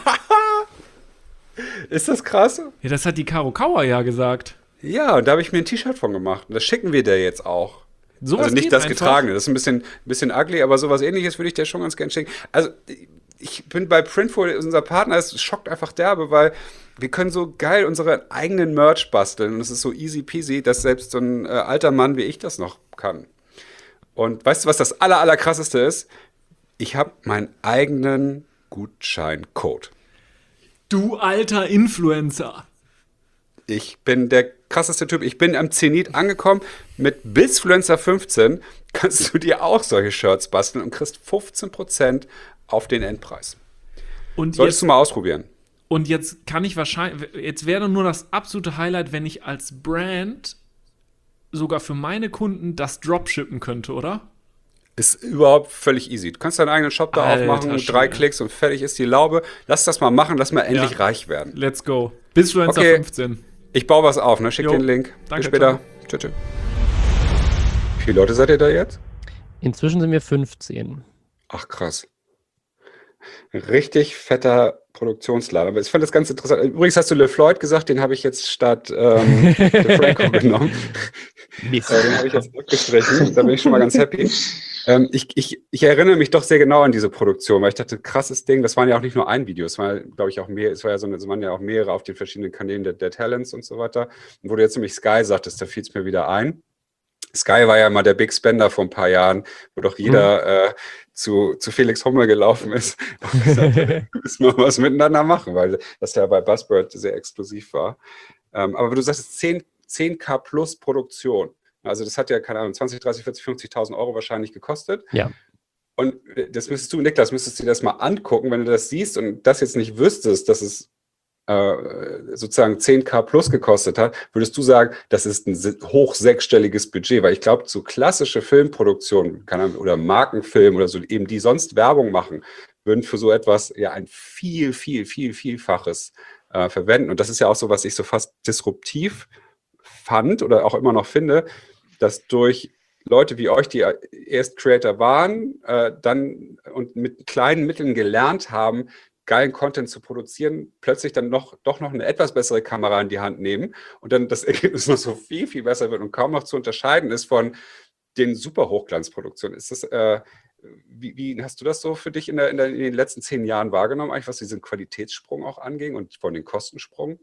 Ist das krass? Ja, das hat die Karo Kauer ja gesagt. Ja, und da habe ich mir ein T-Shirt von gemacht. Und das schicken wir dir jetzt auch. Sowas also nicht das einfach. Getragene, das ist ein bisschen, ein bisschen ugly, aber sowas Ähnliches würde ich dir schon ganz gerne schicken. Also ich bin bei Printful, unser Partner, es schockt einfach derbe, weil wir können so geil unsere eigenen Merch basteln und es ist so easy peasy, dass selbst so ein äh, alter Mann wie ich das noch kann. Und weißt du, was das aller, aller krasseste ist? Ich habe meinen eigenen Gutscheincode. Du alter Influencer. Ich bin der krasseste Typ. Ich bin am Zenit angekommen. Mit Bizfluencer fünfzehn kannst du dir auch solche Shirts basteln und kriegst fünfzehn Prozent auf den Endpreis. Und Solltest jetzt, du mal ausprobieren. und jetzt kann ich wahrscheinlich, jetzt wäre nur das absolute Highlight, wenn ich als Brand sogar für meine Kunden das dropshippen könnte, oder? Ist überhaupt völlig easy. Du kannst deinen eigenen Shop da Alter aufmachen, Schwede. drei Klicks und fertig ist die Laube. Lass das mal machen, lass mal endlich Ja. reich werden. Let's go. Bizfluencer Okay. fünfzehn. Ich baue was auf, ne? Schick Jo, den Link. danke, Bis später. Tschüss. Tschüss. Wie viele Leute seid ihr da jetzt? Inzwischen sind wir fünfzehn. Ach, krass. Richtig fetter Produktionsladen. Aber ich fand das ganz interessant. Übrigens hast du LeFloid gesagt, den habe ich jetzt statt ähm, DeFranco genommen. Mist. Äh, den habe ich jetzt abgestrichen. Da bin ich schon mal ganz happy. Ähm, ich, ich, ich erinnere mich doch sehr genau an diese Produktion, weil ich dachte, krasses Ding. Das waren ja auch nicht nur ein Video, es war, glaube ich, auch mehr, es war ja so eine, es waren ja auch mehrere auf den verschiedenen Kanälen der, der Talents und so weiter. Und wo du jetzt nämlich Sky sagtest, da fiel es mir wieder ein. Sky war ja mal der Big Spender vor ein paar Jahren, wo doch jeder mhm. äh, zu, zu Felix Hommel gelaufen ist und gesagt hat, wir müssen mal was miteinander machen, weil das ja bei Buzzbird sehr exklusiv war. Ähm, aber du sagst, zehn K plus Produktion. Also das hat ja, keine Ahnung, zwanzig, dreißig, vierzig, fünfzigtausend Euro wahrscheinlich gekostet. Ja. Und das müsstest du, Niklas, müsstest du dir das mal angucken, wenn du das siehst und das jetzt nicht wüsstest, dass es äh, sozusagen zehn K plus gekostet hat, würdest du sagen, das ist ein hoch sechsstelliges Budget, weil ich glaube, so klassische Filmproduktionen keine Ahnung, oder Markenfilm oder so, eben die sonst Werbung machen, würden für so etwas ja ein viel, viel, viel, vielfaches äh, verwenden. Und das ist ja auch so, was ich so fast disruptiv fand oder auch immer noch finde, dass durch Leute wie euch, die erst Creator waren, äh, dann und mit kleinen Mitteln gelernt haben, geilen Content zu produzieren, plötzlich dann noch doch noch eine etwas bessere Kamera in die Hand nehmen und dann das Ergebnis noch so viel, viel besser wird und kaum noch zu unterscheiden ist von den super Hochglanzproduktionen. Ist das, äh, wie, wie hast du das so für dich in, der, in, der, in den letzten zehn Jahren wahrgenommen, eigentlich was diesen Qualitätssprung auch anging und von den Kostensprung?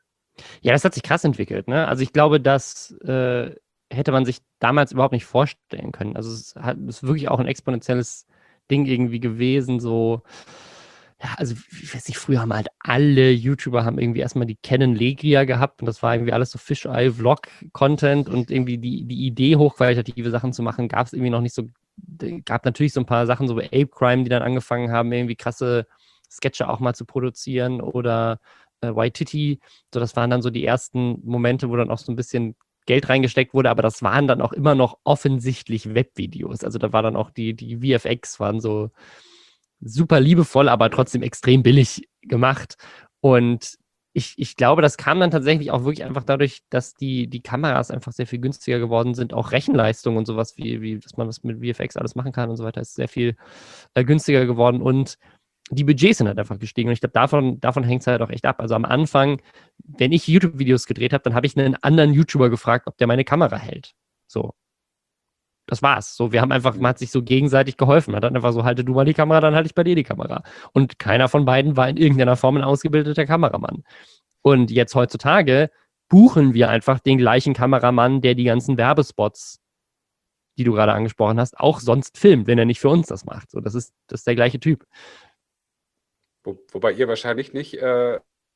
Ja, das hat sich krass entwickelt, ne? Also ich glaube, das äh, hätte man sich damals überhaupt nicht vorstellen können. Also es hat, ist wirklich auch ein exponentielles Ding irgendwie gewesen, so, ja, also ich weiß nicht, früher haben halt alle YouTuber haben irgendwie erstmal die Canon Legria gehabt und das war irgendwie alles so Fisheye-Vlog-Content und irgendwie die, die Idee, hochqualitative Sachen zu machen, gab es irgendwie noch nicht so, gab natürlich so ein paar Sachen, so wie Ape Crime, die dann angefangen haben, irgendwie krasse Sketche auch mal zu produzieren oder Waititi, so das waren dann so die ersten Momente, wo dann auch so ein bisschen Geld reingesteckt wurde, aber das waren dann auch immer noch offensichtlich Webvideos. Also da war dann auch die, die V F X waren so super liebevoll, aber trotzdem extrem billig gemacht. Und ich, ich glaube, das kam dann tatsächlich auch wirklich einfach dadurch, dass die, die Kameras einfach sehr viel günstiger geworden sind. Auch Rechenleistung und sowas, wie, wie dass man das mit V F X alles machen kann und so weiter, ist sehr viel äh, günstiger geworden und die Budgets sind halt einfach gestiegen und ich glaube, davon, davon hängt es halt auch echt ab. Also am Anfang, wenn ich YouTube-Videos gedreht habe, dann habe ich einen anderen YouTuber gefragt, ob der meine Kamera hält. So. Das war's. So, wir haben einfach, man hat sich so gegenseitig geholfen. Man hat einfach so, halte du mal die Kamera, dann halte ich bei dir die Kamera. Und keiner von beiden war in irgendeiner Form ein ausgebildeter Kameramann. Und jetzt heutzutage buchen wir einfach den gleichen Kameramann, der die ganzen Werbespots, die du gerade angesprochen hast, auch sonst filmt, wenn er nicht für uns das macht. So, das ist, das ist der gleiche Typ. Wo, wobei ihr wahrscheinlich nicht, äh,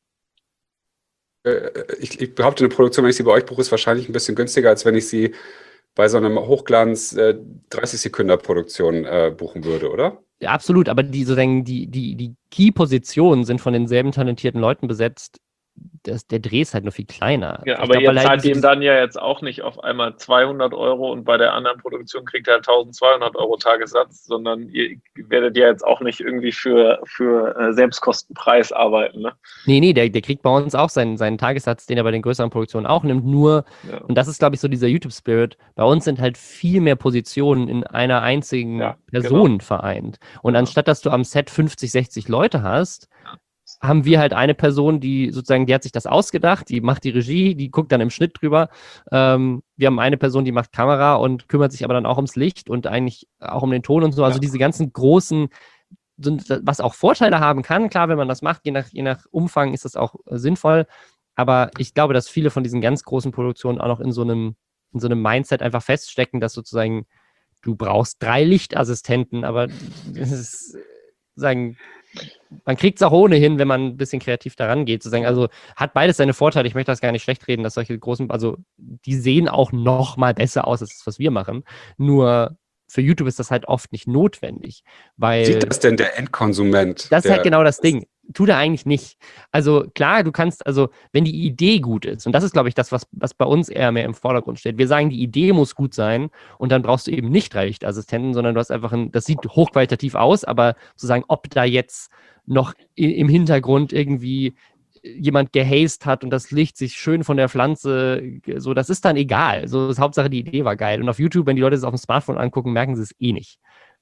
äh, ich, ich behaupte, eine Produktion, wenn ich sie bei euch buche, ist wahrscheinlich ein bisschen günstiger, als wenn ich sie bei so einem Hochglanz äh, dreißig-Sekunden-Produktion äh, buchen würde, oder? Ja, absolut, aber die, sozusagen, die, die, die Key-Positionen sind von denselben talentierten Leuten besetzt. Das, der Dreh ist halt nur viel kleiner. Ja, Ich aber glaub, ihr weil halt zahlt diese- ihm dann ja jetzt auch nicht auf einmal zweihundert Euro und bei der anderen Produktion kriegt er eintausendzweihundert Euro Tagessatz, sondern ihr werdet ja jetzt auch nicht irgendwie für, für äh, Selbstkostenpreis arbeiten, ne? Nee, nee, der, der kriegt bei uns auch seinen, seinen Tagessatz, den er bei den größeren Produktionen auch nimmt, nur, Ja. und das ist, glaube ich, so dieser YouTube-Spirit, bei uns sind halt viel mehr Positionen in einer einzigen Ja, Person vereint. Und Ja. anstatt, dass du am Set fünfzig, sechzig Leute hast, Ja. haben wir halt eine Person, die sozusagen, die hat sich das ausgedacht, die macht die Regie, die guckt dann im Schnitt drüber. Ähm, wir haben eine Person, die macht Kamera und kümmert sich aber dann auch ums Licht und eigentlich auch um den Ton und so. Also Ja. diese ganzen großen, sind, was auch Vorteile haben kann, klar, wenn man das macht, je nach, je nach Umfang ist das auch äh, sinnvoll. Aber ich glaube, dass viele von diesen ganz großen Produktionen auch noch in so einem, in so einem Mindset einfach feststecken, dass sozusagen du brauchst drei Lichtassistenten, aber das ist, sagen, man kriegt es auch ohnehin, wenn man ein bisschen kreativ daran geht, sozusagen. Also hat beides seine Vorteile. Ich möchte das gar nicht schlecht reden, dass solche großen, also die sehen auch noch mal besser aus, als das, was wir machen. Nur für YouTube ist das halt oft nicht notwendig, weil... Sieht das denn der Endkonsument? Das ist der, halt genau das Ding. Tut er eigentlich nicht. Also klar, du kannst, also wenn die Idee gut ist, und das ist, glaube ich, das, was, was bei uns eher mehr im Vordergrund steht. Wir sagen, die Idee muss gut sein und dann brauchst du eben nicht drei Lichtassistenten, sondern du hast einfach ein, das sieht hochqualitativ aus, aber zu sagen, ob da jetzt noch i- im Hintergrund irgendwie jemand gehazed hat und das Licht sich schön von der Pflanze, so, das ist dann egal. So, das Hauptsache, die Idee war geil. Und auf YouTube, wenn die Leute es auf dem Smartphone angucken, merken sie es eh nicht.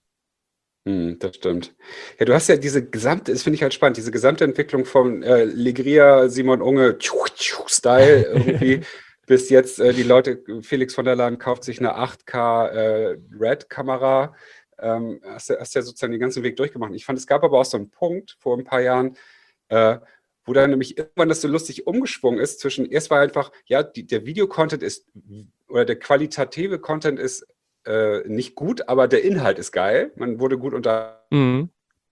Hm, das stimmt. Ja, du hast ja diese gesamte, das finde ich halt spannend, diese gesamte Entwicklung vom äh, Legria, Simon Unge, tschu, tschu, Style irgendwie bis jetzt äh, die Leute, Felix von der Laden kauft sich eine acht K äh, Red-Kamera. Ähm, hast, du- hast ja sozusagen den ganzen Weg durchgemacht. Ich fand, es gab aber auch so einen Punkt vor ein paar Jahren, äh, wo dann nämlich irgendwann das so lustig umgeschwungen ist zwischen, erst war einfach, ja, die, der Videocontent ist, oder der qualitative Content ist äh, nicht gut, aber der Inhalt ist geil. Man wurde gut unter Mhm.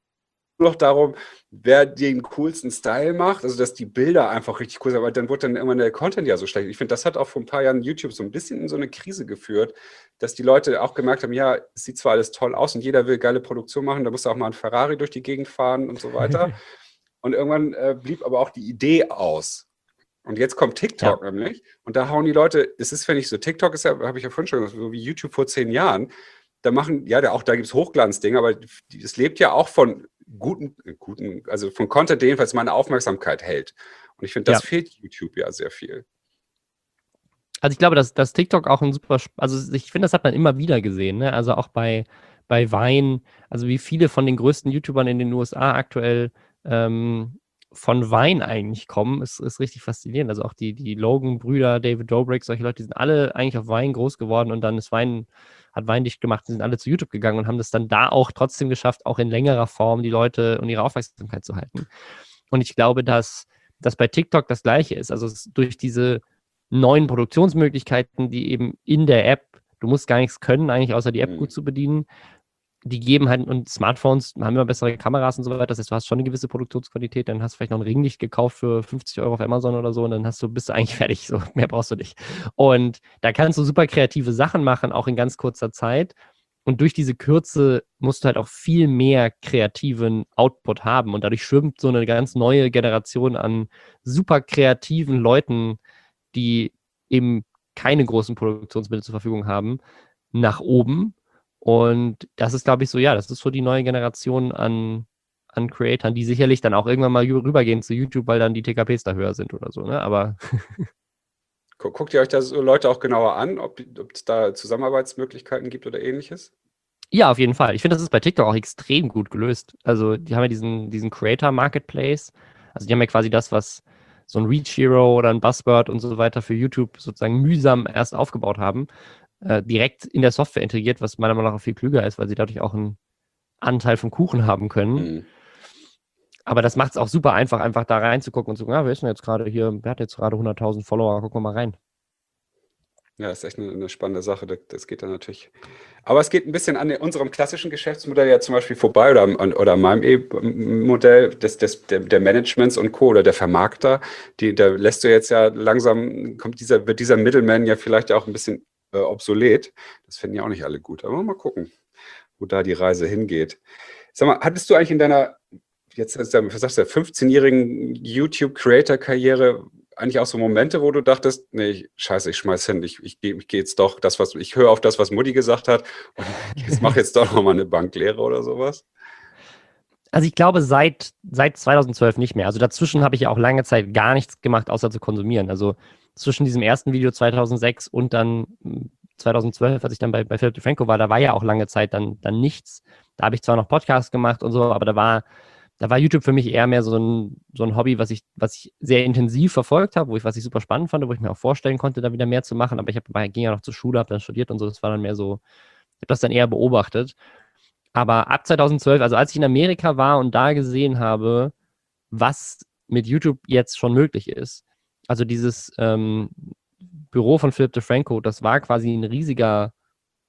noch darum, wer den coolsten Style macht, also dass die Bilder einfach richtig cool sind, aber dann wurde dann irgendwann der Content ja so schlecht. Ich finde, das hat auch vor ein paar Jahren YouTube so ein bisschen in so eine Krise geführt, dass die Leute auch gemerkt haben, ja, es sieht zwar alles toll aus und jeder will geile Produktion machen, da muss auch mal ein Ferrari durch die Gegend fahren und so weiter. Und irgendwann äh, blieb aber auch die Idee aus. Und jetzt kommt TikTok nämlich. Und da hauen die Leute, es ist, finde ich, so, TikTok ist ja, habe ich ja vorhin schon gesagt, so wie YouTube vor zehn Jahren. Da machen, ja, da auch da gibt es Hochglanzdinge, aber die- es lebt ja auch von guten, äh, guten, also von Content, der jedenfalls meine Aufmerksamkeit hält. Und ich finde, das Ja. fehlt YouTube ja sehr viel. Also ich glaube, dass, dass TikTok auch ein super, sp- also ich finde, das hat man immer wieder gesehen, ne? Also auch bei, bei Vine, also wie viele von den größten YouTubern in den U S A aktuell ähm, von Vine eigentlich kommen, ist, ist richtig faszinierend. Also auch die, die Logan-Brüder, David Dobrik, solche Leute, die sind alle eigentlich auf Vine groß geworden und dann ist Vine, hat Vine dicht gemacht, die sind alle zu YouTube gegangen und haben das dann da auch trotzdem geschafft, auch in längerer Form die Leute und ihre Aufmerksamkeit zu halten. Und ich glaube, dass das bei TikTok das Gleiche ist. Also es, durch diese neuen Produktionsmöglichkeiten, die eben in der App, du musst gar nichts können, eigentlich außer die App Mhm. gut zu bedienen, die geben halt, und Smartphones haben immer bessere Kameras und so weiter, das heißt, du hast schon eine gewisse Produktionsqualität, dann hast du vielleicht noch ein Ringlicht gekauft für fünfzig Euro auf Amazon oder so und dann hast du, bist du eigentlich fertig, so, mehr brauchst du nicht. Und da kannst du super kreative Sachen machen, auch in ganz kurzer Zeit. Und durch diese Kürze musst du halt auch viel mehr kreativen Output haben. Und dadurch schwimmt so eine ganz neue Generation an super kreativen Leuten, die eben keine großen Produktionsmittel zur Verfügung haben, nach oben. Und das ist, glaube ich, so, ja, das ist so die neue Generation an, an Creatoren, die sicherlich dann auch irgendwann mal rübergehen zu YouTube, weil dann die T K Ps da höher sind oder so, ne? Aber Gu- Guckt ihr euch da so Leute auch genauer an, ob die- ob es da Zusammenarbeitsmöglichkeiten gibt oder ähnliches? ja, auf jeden Fall. Ich finde, das ist bei TikTok auch extrem gut gelöst. Also, die haben ja diesen, diesen Creator Marketplace. Also, die haben ja quasi das, was so ein Reach Hero oder ein Buzzword und so weiter für YouTube sozusagen mühsam erst aufgebaut haben, äh, direkt in der Software integriert, was meiner Meinung nach auch viel klüger ist, weil sie dadurch auch einen Anteil vom Kuchen haben können. Mhm. Aber das macht es auch super einfach, einfach da reinzugucken und zu sagen, ja, wer ist denn jetzt gerade hier, wer hat jetzt gerade hunderttausend Follower, gucken wir mal rein. Ja, ist echt eine, eine spannende Sache. Das, das geht dann natürlich. Aber es geht ein bisschen an unserem klassischen Geschäftsmodell ja zum Beispiel vorbei oder, an- oder an meinem E-Modell des, des, der, der Managements und Co. oder der Vermarkter. Die, da lässt du jetzt ja langsam, kommt dieser, wird dieser Middleman ja vielleicht auch ein bisschen äh, obsolet. Das finden ja auch nicht alle gut. Aber mal gucken, wo da die Reise hingeht. Sag mal, hattest du eigentlich in deiner, jetzt ist ja, was sagst du, fünfzehnjährigen YouTube-Creator-Karriere eigentlich auch so Momente, wo du dachtest, nee, ich, scheiße, ich schmeiß hin, ich, ich, geh- ich gehe jetzt doch das, was ich höre auf das, was Mutti gesagt hat und jetzt mache jetzt doch nochmal eine Banklehre oder sowas? Also ich glaube, seit, seit zweitausendzwölf nicht mehr. Also dazwischen habe ich ja auch lange Zeit gar nichts gemacht, außer zu konsumieren. Also zwischen diesem ersten Video zweitausendsechs und dann mh, zweitausendzwölf, als ich dann bei, bei Philip DeFranco war, da war ja auch lange Zeit dann, dann nichts. Da habe ich zwar noch Podcasts gemacht und so, aber da war, da war YouTube für mich eher mehr so ein, so ein Hobby, was ich, was ich sehr intensiv verfolgt habe, wo ich, was ich super spannend fand, wo ich mir auch vorstellen konnte, da wieder mehr zu machen. Aber ich hab, ging ja noch zur Schule, habe dann studiert und so. Das war dann mehr so, ich habe das dann eher beobachtet. Aber ab zweitausendzwölf, also als ich in Amerika war und da gesehen habe, was mit YouTube jetzt schon möglich ist, also dieses ähm, Büro von Philip DeFranco, das war quasi ein riesiger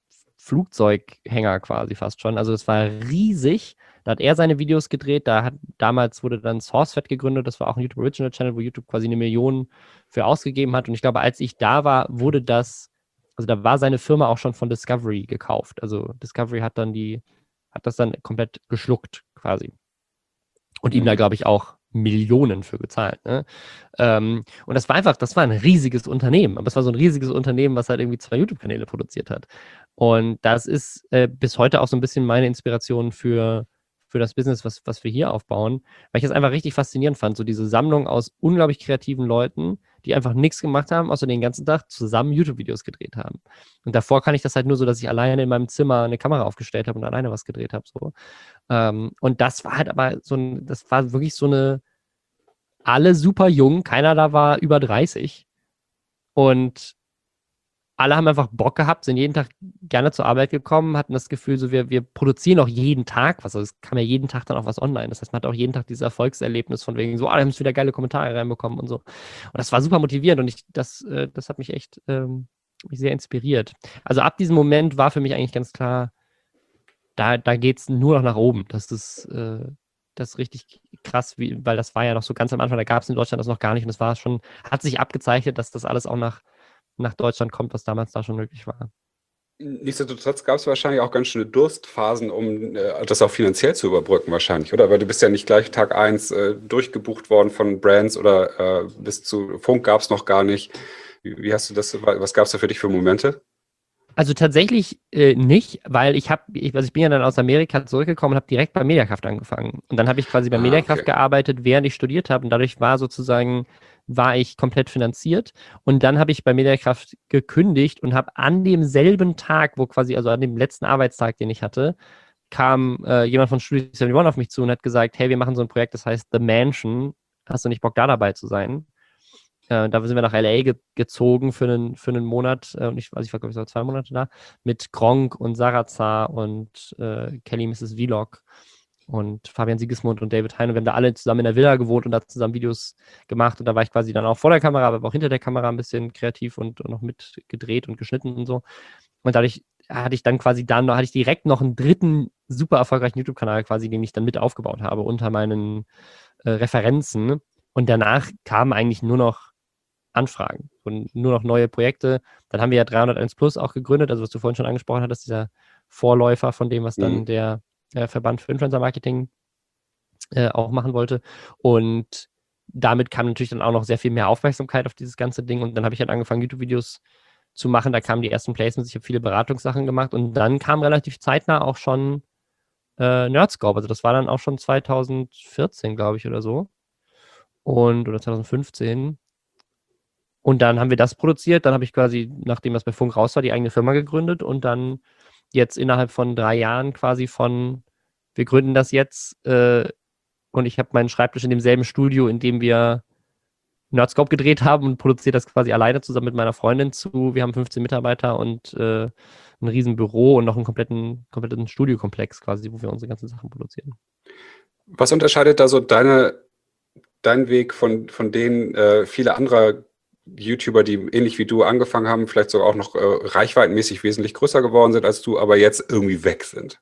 Flugzeughänger quasi fast schon. Also das war riesig. Da hat er seine Videos gedreht. Da hat, damals wurde dann SourceFed gegründet. Das war auch ein YouTube Original Channel, wo YouTube quasi eine Million für ausgegeben hat. Und ich glaube, als ich da war, wurde das, also da war seine Firma auch schon von Discovery gekauft. Also Discovery hat dann die, hat das dann komplett geschluckt quasi. Und ihm da, glaube ich, auch Millionen für gezahlt. Ne? Ähm, und das war einfach, das war ein riesiges Unternehmen. Aber es war so ein riesiges Unternehmen, was halt irgendwie zwei YouTube-Kanäle produziert hat. Und das ist äh, bis heute auch so ein bisschen meine Inspiration für, für das Business, was, was wir hier aufbauen, weil ich es einfach richtig faszinierend fand. So diese Sammlung aus unglaublich kreativen Leuten, die einfach nichts gemacht haben, außer den ganzen Tag zusammen YouTube-Videos gedreht haben. Und davor kann ich das halt nur so, dass ich alleine in meinem Zimmer eine Kamera aufgestellt habe und alleine was gedreht habe. So. Ähm, und das war halt aber so ein, das war wirklich so eine, alle super jung, keiner da war über dreißig. Und alle haben einfach Bock gehabt, sind jeden Tag gerne zur Arbeit gekommen, hatten das Gefühl, so wir, wir produzieren auch jeden Tag was. Also es kam ja jeden Tag dann auch was online. Das heißt, man hat auch jeden Tag dieses Erfolgserlebnis von wegen so, ah, da haben wir wieder geile Kommentare reinbekommen und so. Und das war super motivierend und ich, das, äh, das hat mich echt ähm, mich sehr inspiriert. Also ab diesem Moment war für mich eigentlich ganz klar, da, da geht es nur noch nach oben. Das ist, äh, das ist richtig krass, wie, weil das war ja noch so ganz am Anfang, da gab es in Deutschland das noch gar nicht und es war schon, hat sich abgezeichnet, dass das alles auch nach nach Deutschland kommt, was damals da schon möglich war. Nichtsdestotrotz gab es wahrscheinlich auch ganz schöne Durstphasen, um äh, das auch finanziell zu überbrücken wahrscheinlich, oder? Weil du bist ja nicht gleich Tag eins äh, durchgebucht worden von Brands oder äh, bis zu Funk gab es noch gar nicht. Wie, wie hast du das, was gab es da für dich für Momente? Also tatsächlich äh, nicht, weil ich habe, ich, also ich bin ja dann aus Amerika zurückgekommen und habe direkt bei Mediakraft angefangen. Und dann habe ich quasi bei Ah, Mediakraft okay. gearbeitet, während ich studiert habe und dadurch war sozusagen, war ich komplett finanziert und dann habe ich bei Mediakraft gekündigt und habe an demselben Tag, wo quasi, also an dem letzten Arbeitstag, den ich hatte, kam äh, jemand von Studio einundsiebzig auf mich zu und hat gesagt, hey, wir machen so ein Projekt, das heißt The Mansion, hast du nicht Bock da dabei zu sein? Äh, da sind wir nach L A ge gezogen für einen, für einen Monat, äh, und ich, also ich war, glaube ich, so zwei Monate da, mit Gronkh und Sarazar und äh, Kelly Misses Vlog und Fabian Siegesmund und David Hein. Und wir haben da alle zusammen in der Villa gewohnt und da zusammen Videos gemacht. Und da war ich quasi dann auch vor der Kamera, aber auch hinter der Kamera ein bisschen kreativ und, und noch mitgedreht und geschnitten und so. Und dadurch hatte ich dann quasi dann, hatte ich direkt noch einen dritten super erfolgreichen YouTube-Kanal quasi, den ich dann mit aufgebaut habe unter meinen äh, Referenzen. Und danach kamen eigentlich nur noch Anfragen und nur noch neue Projekte. Dann haben wir ja dreihunderteins Plus auch gegründet, also was du vorhin schon angesprochen hattest, dieser Vorläufer von dem, was dann Mhm. der äh, Verband für Influencer-Marketing äh, auch machen wollte. Und damit kam natürlich dann auch noch sehr viel mehr Aufmerksamkeit auf dieses ganze Ding. Und dann habe ich halt angefangen, YouTube-Videos zu machen. Da kamen die ersten Placements, ich habe viele Beratungssachen gemacht und dann kam relativ zeitnah auch schon äh, Nerdscope. Also das war dann auch schon zweitausendvierzehn, glaube ich, oder so. Und, oder zweitausendfünfzehn. Und dann haben wir das produziert. Dann habe ich quasi, nachdem das bei Funk raus war, die eigene Firma gegründet und dann jetzt innerhalb von drei Jahren quasi von, wir gründen das jetzt äh, und ich habe meinen Schreibtisch in demselben Studio, in dem wir Nerdscope gedreht haben und produziere das quasi alleine zusammen mit meiner Freundin zu. Wir haben fünfzehn Mitarbeiter und äh, ein riesen Büro und noch einen kompletten, kompletten Studiokomplex quasi, wo wir unsere ganzen Sachen produzieren. Was unterscheidet da so deine, dein Weg von, von denen äh, viele anderer YouTuber, die ähnlich wie du angefangen haben, vielleicht sogar auch noch äh, reichweitenmäßig wesentlich größer geworden sind als du, aber jetzt irgendwie weg sind?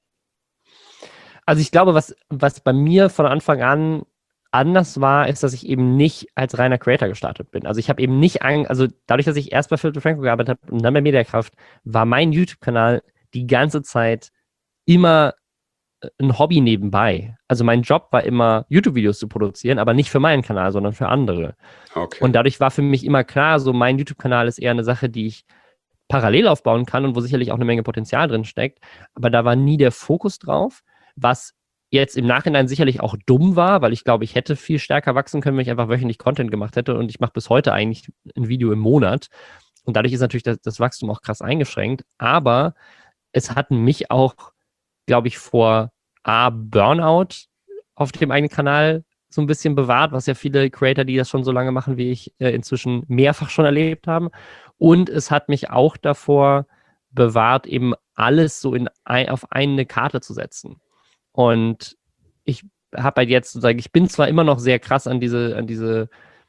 Also ich glaube, was, was bei mir von Anfang an anders war, ist, dass ich eben nicht als reiner Creator gestartet bin. Also ich habe eben nicht, an, also dadurch, dass ich erst bei Philipp DeFranco gearbeitet habe und dann bei Mediakraft, war mein YouTube-Kanal die ganze Zeit immer ein Hobby nebenbei. Also mein Job war immer, YouTube-Videos zu produzieren, aber nicht für meinen Kanal, sondern für andere. Okay. Und dadurch war für mich immer klar, so mein YouTube-Kanal ist eher eine Sache, die ich parallel aufbauen kann und wo sicherlich auch eine Menge Potenzial drin steckt. Aber da war nie der Fokus drauf, was jetzt im Nachhinein sicherlich auch dumm war, weil ich glaube, ich hätte viel stärker wachsen können, wenn ich einfach wöchentlich Content gemacht hätte und ich mache bis heute eigentlich ein Video im Monat. Und dadurch ist natürlich das, das Wachstum auch krass eingeschränkt. Aber es hat mich auch, glaube ich, vor A, Burnout auf dem eigenen Kanal so ein bisschen bewahrt, was ja viele Creator, die das schon so lange machen wie ich, äh, inzwischen mehrfach schon erlebt haben. Und es hat mich auch davor bewahrt, eben alles so in ein, auf eine Karte zu setzen. Und ich habe halt jetzt sozusagen, ich bin zwar immer noch sehr krass an diese, an diese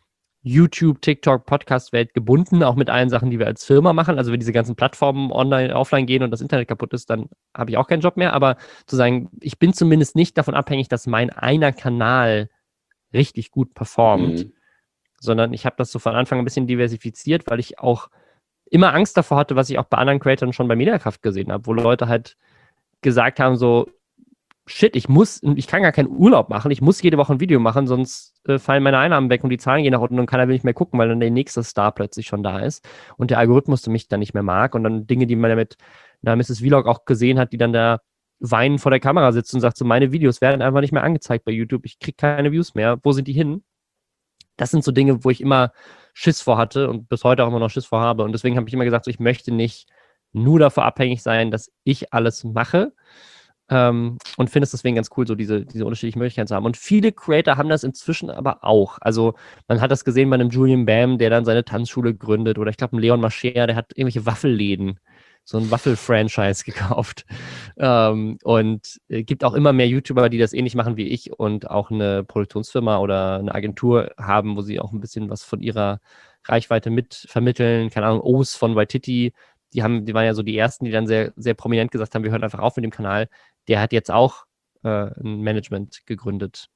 YouTube, TikTok, Podcast-Welt gebunden, auch mit allen Sachen, die wir als Firma machen. Also wenn diese ganzen Plattformen online, offline gehen und das Internet kaputt ist, dann habe ich auch keinen Job mehr. Aber zu sagen, ich bin zumindest nicht davon abhängig, dass mein einer Kanal richtig gut performt, mhm. sondern ich habe das so von Anfang ein bisschen diversifiziert, weil ich auch immer Angst davor hatte, was ich auch bei anderen Creatoren schon bei Mediakraft gesehen habe, wo Leute halt gesagt haben so, shit, ich muss, ich kann gar keinen Urlaub machen, ich muss jede Woche ein Video machen, sonst äh, fallen meine Einnahmen weg und die Zahlen gehen nach unten und keiner will nicht mehr gucken, weil dann der nächste Star plötzlich schon da ist und der Algorithmus mich dann nicht mehr mag und dann Dinge, die man ja mit na, Misses Vlog auch gesehen hat, die dann da weinend vor der Kamera sitzt und sagt so, meine Videos werden einfach nicht mehr angezeigt bei YouTube, ich kriege keine Views mehr, wo sind die hin? Das sind so Dinge, wo ich immer Schiss vor hatte und bis heute auch immer noch Schiss vor habe und deswegen habe ich immer gesagt, so, ich möchte nicht nur davon abhängig sein, dass ich alles mache, Ähm, und finde es deswegen ganz cool, so diese, diese unterschiedlichen Möglichkeiten zu haben. Und viele Creator haben das inzwischen aber auch. Also man hat das gesehen bei einem Julian Bam, der dann seine Tanzschule gründet. Oder ich glaube, ein Leon Mascher, der hat irgendwelche Waffelläden, so ein Waffel-Franchise gekauft. Ähm, und äh, gibt auch immer mehr YouTuber, die das ähnlich machen wie ich und auch eine Produktionsfirma oder eine Agentur haben, wo sie auch ein bisschen was von ihrer Reichweite mit vermitteln. Keine Ahnung, O's von Waititi. Die, haben, die waren ja so die Ersten, die dann sehr, sehr prominent gesagt haben, wir hören einfach auf mit dem Kanal. Der hat jetzt auch äh, ein Management gegründet.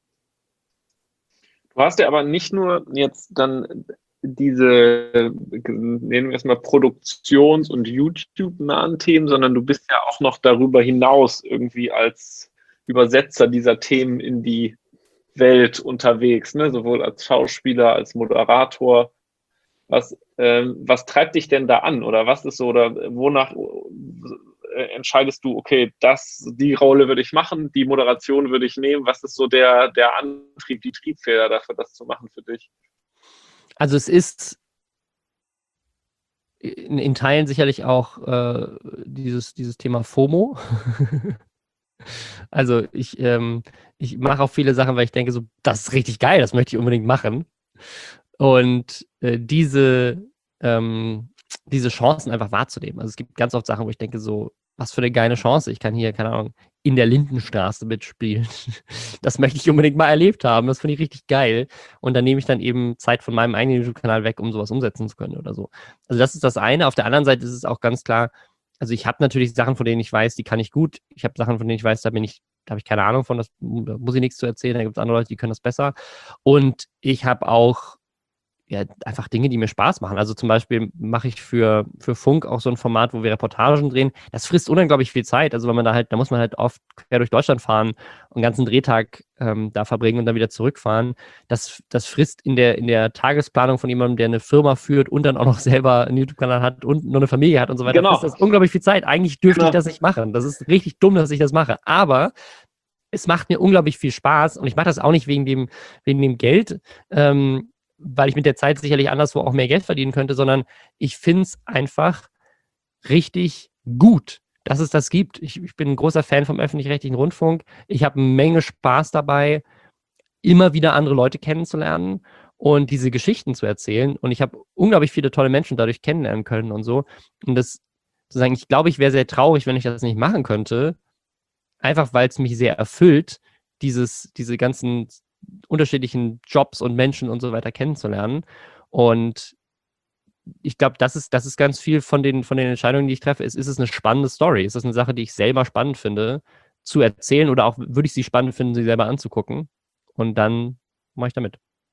Du hast ja aber nicht nur jetzt dann diese, nennen wir es mal, Produktions- und YouTube-nahen Themen, sondern du bist ja auch noch darüber hinaus irgendwie als Übersetzer dieser Themen in die Welt unterwegs, ne? Sowohl als Schauspieler, als Moderator. Was, ähm, was treibt dich denn da an? Oder was ist so, oder wonach entscheidest du, okay, das, die Rolle würde ich machen, die Moderation würde ich nehmen? Was ist so der, der Antrieb, die Triebfeder dafür, das zu machen für dich? Also es ist in, in Teilen sicherlich auch äh, dieses, dieses Thema FOMO. Also ich, ähm, ich mache auch viele Sachen, weil ich denke, so, das ist richtig geil, das möchte ich unbedingt machen. Und äh, diese, ähm, diese Chancen einfach wahrzunehmen. Also es gibt ganz oft Sachen, wo ich denke, so, was für eine geile Chance. Ich kann hier, keine Ahnung, in der Lindenstraße mitspielen. Das möchte ich unbedingt mal erlebt haben. Das finde ich richtig geil. Und dann nehme ich dann eben Zeit von meinem eigenen YouTube-Kanal weg, um sowas umsetzen zu können oder so. Also das ist das eine. Auf der anderen Seite ist es auch ganz klar, also ich habe natürlich Sachen, von denen ich weiß, die kann ich gut. Ich habe Sachen, von denen ich weiß, da bin ich, da habe ich keine Ahnung von, das, da muss ich nichts zu erzählen. Da gibt es andere Leute, die können das besser. Und ich habe auch ja, einfach Dinge, die mir Spaß machen. Also zum Beispiel mache ich für, für Funk auch so ein Format, wo wir Reportagen drehen. Das frisst unglaublich viel Zeit. Also wenn man da halt, da muss man halt oft quer durch Deutschland fahren und einen ganzen Drehtag ähm, da verbringen und dann wieder zurückfahren. Das, das frisst in der, in der Tagesplanung von jemandem, der eine Firma führt und dann auch noch selber einen YouTube-Kanal hat und nur eine Familie hat und so weiter. Genau. Frisst das unglaublich viel Zeit. Eigentlich dürfte genau. ich das nicht machen. Das ist richtig dumm, dass ich das mache. Aber es macht mir unglaublich viel Spaß und ich mache das auch nicht wegen dem, wegen dem Geld, ähm, weil ich mit der Zeit sicherlich anderswo auch mehr Geld verdienen könnte, sondern ich finde es einfach richtig gut, dass es das gibt. Ich, ich bin ein großer Fan vom öffentlich-rechtlichen Rundfunk. Ich habe eine Menge Spaß dabei, immer wieder andere Leute kennenzulernen und diese Geschichten zu erzählen. Und ich habe unglaublich viele tolle Menschen dadurch kennenlernen können und so. Und das zu sagen, ich glaube, ich wäre sehr traurig, wenn ich das nicht machen könnte, einfach weil es mich sehr erfüllt, dieses, diese ganzen unterschiedlichen Jobs und Menschen und so weiter kennenzulernen. Und ich glaube, das ist, das ist ganz viel von den, von den Entscheidungen, die ich treffe. Ist, ist es eine spannende Story? Ist das eine Sache, die ich selber spannend finde, zu erzählen oder auch würde ich sie spannend finden, sie selber anzugucken? Und dann mache ich damit.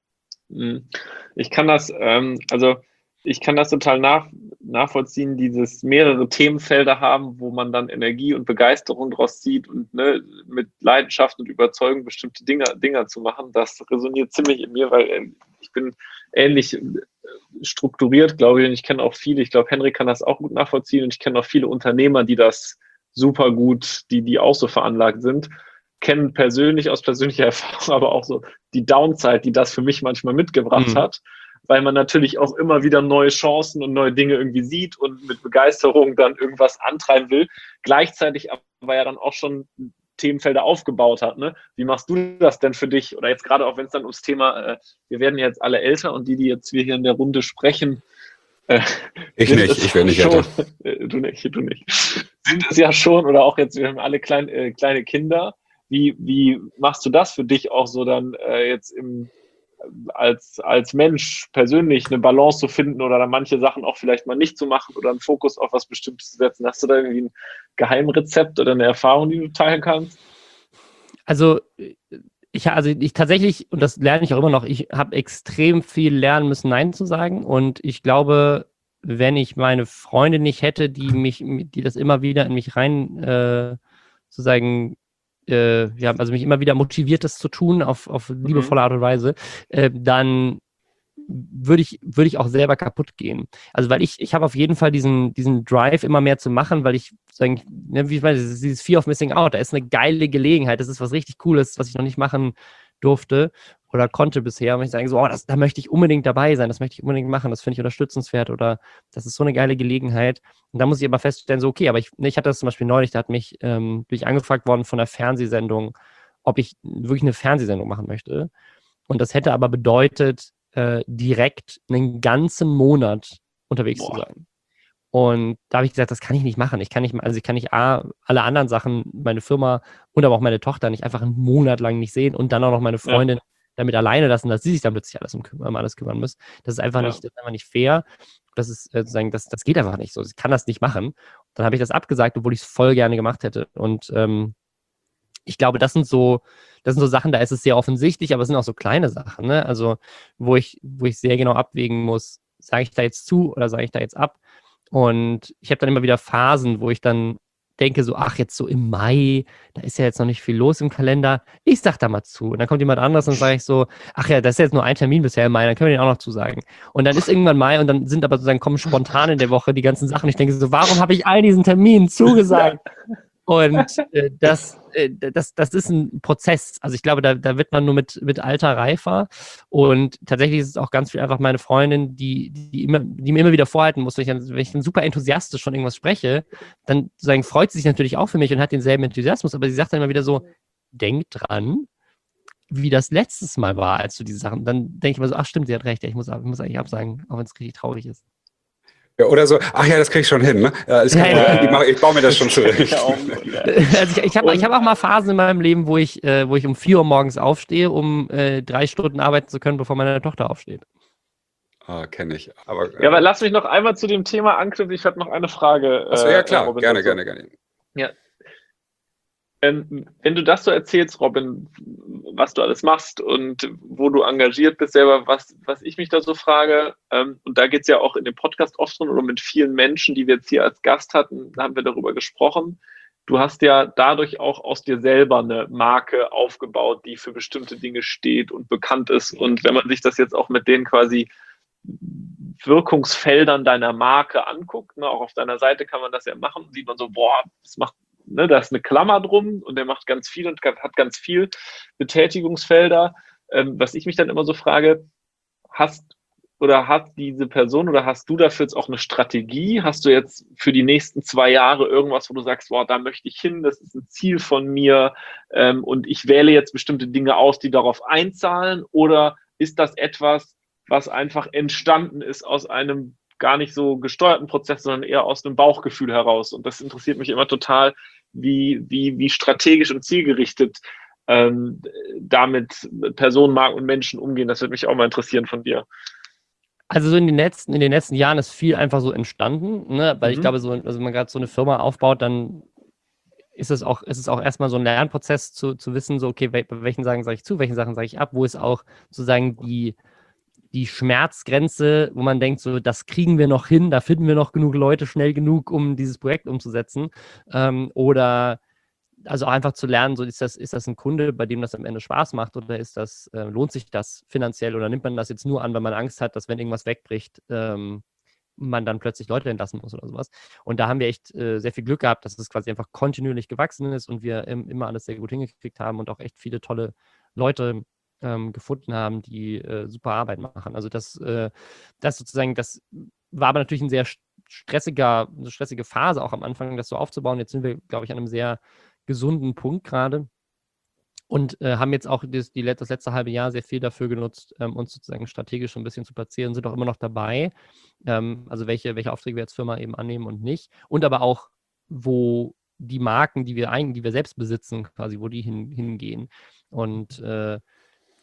Ich kann das, ähm, also ich kann das total nach, nachvollziehen, dieses mehrere Themenfelder haben, wo man dann Energie und Begeisterung draus zieht und ne, mit Leidenschaft und Überzeugung bestimmte Dinge, Dinge zu machen. Das resoniert ziemlich in mir, weil äh, ich bin ähnlich strukturiert, glaube ich, und ich kenne auch viele, ich glaube, Henrik kann das auch gut nachvollziehen und ich kenne auch viele Unternehmer, die das super gut, die, die auch so veranlagt sind, kennen persönlich aus persönlicher Erfahrung aber auch so die Downside, die das für mich manchmal mitgebracht mhm. hat, weil man natürlich auch immer wieder neue Chancen und neue Dinge irgendwie sieht und mit Begeisterung dann irgendwas antreiben will, gleichzeitig aber ja dann auch schon Themenfelder aufgebaut hat. Ne? Wie machst du das denn für dich? Oder jetzt gerade auch, wenn es dann ums Thema, äh, wir werden jetzt alle älter und die, die jetzt wir hier in der Runde sprechen, äh, ich nicht, ich werde nicht schon, älter. Äh, du nicht, du nicht. Sind es ja schon, oder auch jetzt, wir haben alle klein, äh, kleine Kinder. Wie, wie machst du das für dich auch so dann äh, jetzt im als, als Mensch persönlich eine Balance zu finden oder dann manche Sachen auch vielleicht mal nicht zu machen oder einen Fokus auf was Bestimmtes zu setzen? Hast du da irgendwie ein Geheimrezept oder eine Erfahrung, die du teilen kannst? Also ich, also ich tatsächlich, und das lerne ich auch immer noch, ich habe extrem viel lernen müssen, Nein zu sagen. Und ich glaube, wenn ich meine Freunde nicht hätte, die mich, die das immer wieder in mich rein äh, sozusagen, äh, ja, also mich immer wieder motiviert, das zu tun, auf, auf liebevolle Art und Weise, äh, dann würde ich, würde ich auch selber kaputt gehen. Also weil ich, ich habe auf jeden Fall diesen, diesen Drive immer mehr zu machen, weil ich sagen, ne, wie ich meine, dieses Fear of Missing Out, da ist eine geile Gelegenheit, das ist was richtig Cooles, was ich noch nicht machen durfte oder konnte bisher. Und ich sage so, oh, das, da möchte ich unbedingt dabei sein, das möchte ich unbedingt machen, das finde ich unterstützenswert oder das ist so eine geile Gelegenheit. Und da muss ich aber feststellen, so okay, aber ich, ne, ich hatte das zum Beispiel neulich, da hat mich, ähm, bin ich angefragt worden von einer Fernsehsendung, ob ich wirklich eine Fernsehsendung machen möchte. Und das hätte aber bedeutet, äh, direkt einen ganzen Monat unterwegs Boah. zu sein. Und da habe ich gesagt, das kann ich nicht machen. Ich kann nicht, also ich kann nicht A, alle anderen Sachen, meine Firma und aber auch meine Tochter nicht einfach einen Monat lang nicht sehen und dann auch noch meine Freundin ja. damit alleine lassen, dass sie sich dann plötzlich alles um, um alles kümmern muss. Das ist einfach ja. nicht, das ist einfach nicht fair. Das ist äh, sozusagen, das, das geht einfach nicht so. Ich kann das nicht machen. Dann habe ich das abgesagt, obwohl ich es voll gerne gemacht hätte. Und ähm, ich glaube, das sind so, das sind so Sachen, da ist es sehr offensichtlich, aber es sind auch so kleine Sachen, ne? Also, wo ich, wo ich sehr genau abwägen muss, sage ich da jetzt zu oder sage ich da jetzt ab? Und ich habe dann immer wieder Phasen, wo ich dann denke so, ach, jetzt so im Mai, da ist ja jetzt noch nicht viel los im Kalender, ich sag da mal zu. Und dann kommt jemand anderes und sage ich so, ach ja, das ist jetzt nur ein Termin bisher im Mai, dann können wir den auch noch zusagen. Und dann ist irgendwann Mai und dann sind aber sozusagen, kommen spontan in der Woche die ganzen Sachen. Ich denke so, warum habe ich all diesen Terminen zugesagt? Und äh, das, äh, das, das ist ein Prozess. Also ich glaube, da, da wird man nur mit, mit Alter reifer. Und tatsächlich ist es auch ganz viel einfach meine Freundin, die, die, immer, die mir immer wieder vorhalten muss, wenn ich, dann, wenn ich dann super enthusiastisch von irgendwas spreche, dann sozusagen freut sie sich natürlich auch für mich und hat denselben Enthusiasmus. Aber sie sagt dann immer wieder so, denk dran, wie das letztes Mal war, als du diese Sachen, dann denke ich mir so, ach stimmt, sie hat recht, ich muss, ich muss eigentlich absagen, auch wenn es richtig traurig ist. Ja, oder so, ach ja, das kriege ich schon hin, ne? Ja, ist kein ja, ja, ja. Ich, ich baue mir das schon zurecht. Also ich ich habe ich hab auch mal Phasen in meinem Leben, wo ich, äh, wo ich um vier Uhr morgens aufstehe, um äh, drei Stunden arbeiten zu können, bevor meine Tochter aufsteht. Ah, kenne ich. Aber, äh, ja, aber lass mich noch einmal zu dem Thema anknüpfen. Ich habe noch eine Frage. Achso, ja klar, äh, gerne, gerne, gerne. Ja. Ähm, wenn du das so erzählst, Robin, was du alles machst und wo du engagiert bist selber, was, was ich mich da so frage, ähm, und da geht es ja auch in dem Podcast oft drin oder mit vielen Menschen, die wir jetzt hier als Gast hatten, da haben wir darüber gesprochen. Du hast ja dadurch auch aus dir selber eine Marke aufgebaut, die für bestimmte Dinge steht und bekannt ist. Und wenn man sich das jetzt auch mit den quasi Wirkungsfeldern deiner Marke anguckt, ne, auch auf deiner Seite kann man das ja machen, sieht man so, boah, das macht Ne, da ist eine Klammer drum und der macht ganz viel und hat ganz viel Betätigungsfelder. Ähm, was ich mich dann immer so frage, hast oder hat diese Person oder hast du dafür jetzt auch eine Strategie? Hast du jetzt für die nächsten zwei Jahre irgendwas, wo du sagst, boah, da möchte ich hin, das ist ein Ziel von mir ähm, und ich wähle jetzt bestimmte Dinge aus, die darauf einzahlen? Oder ist das etwas, was einfach entstanden ist aus einem gar nicht so gesteuerten Prozess, sondern eher aus einem Bauchgefühl heraus? Und das interessiert mich immer total, wie, wie, wie strategisch und zielgerichtet ähm, damit Personen, Marken und Menschen umgehen. Das würde mich auch mal interessieren von dir. Also so in den letzten, in den letzten Jahren ist viel einfach so entstanden, ne? Weil mhm. ich glaube, so, also wenn man gerade so eine Firma aufbaut, dann ist es auch, ist es auch erstmal so ein Lernprozess zu, zu wissen, so okay, bei welchen Sachen sage ich zu, welchen Sachen sage ich ab, wo ist auch sozusagen die die Schmerzgrenze, wo man denkt, so, das kriegen wir noch hin, da finden wir noch genug Leute schnell genug, um dieses Projekt umzusetzen. Ähm, oder also auch einfach zu lernen, so ist das, ist das ein Kunde, bei dem das am Ende Spaß macht oder ist das, äh, lohnt sich das finanziell oder nimmt man das jetzt nur an, weil man Angst hat, dass wenn irgendwas wegbricht, ähm, man dann plötzlich Leute entlassen muss oder sowas. Und da haben wir echt äh, sehr viel Glück gehabt, dass es quasi einfach kontinuierlich gewachsen ist und wir im, immer alles sehr gut hingekriegt haben und auch echt viele tolle Leute ähm, gefunden haben, die äh, super Arbeit machen. Also das, äh, das sozusagen, das war aber natürlich ein sehr stressiger, eine stressige Phase auch am Anfang, das so aufzubauen. Jetzt sind wir, glaube ich, an einem sehr gesunden Punkt gerade und äh, haben jetzt auch das, die, das letzte halbe Jahr sehr viel dafür genutzt, ähm, uns sozusagen strategisch ein bisschen zu platzieren, sind auch immer noch dabei, ähm, also welche, welche Aufträge wir als Firma eben annehmen und nicht. Und aber auch, wo die Marken, die wir eigentlich, die wir selbst besitzen, quasi, wo die hin, hingehen. Und äh,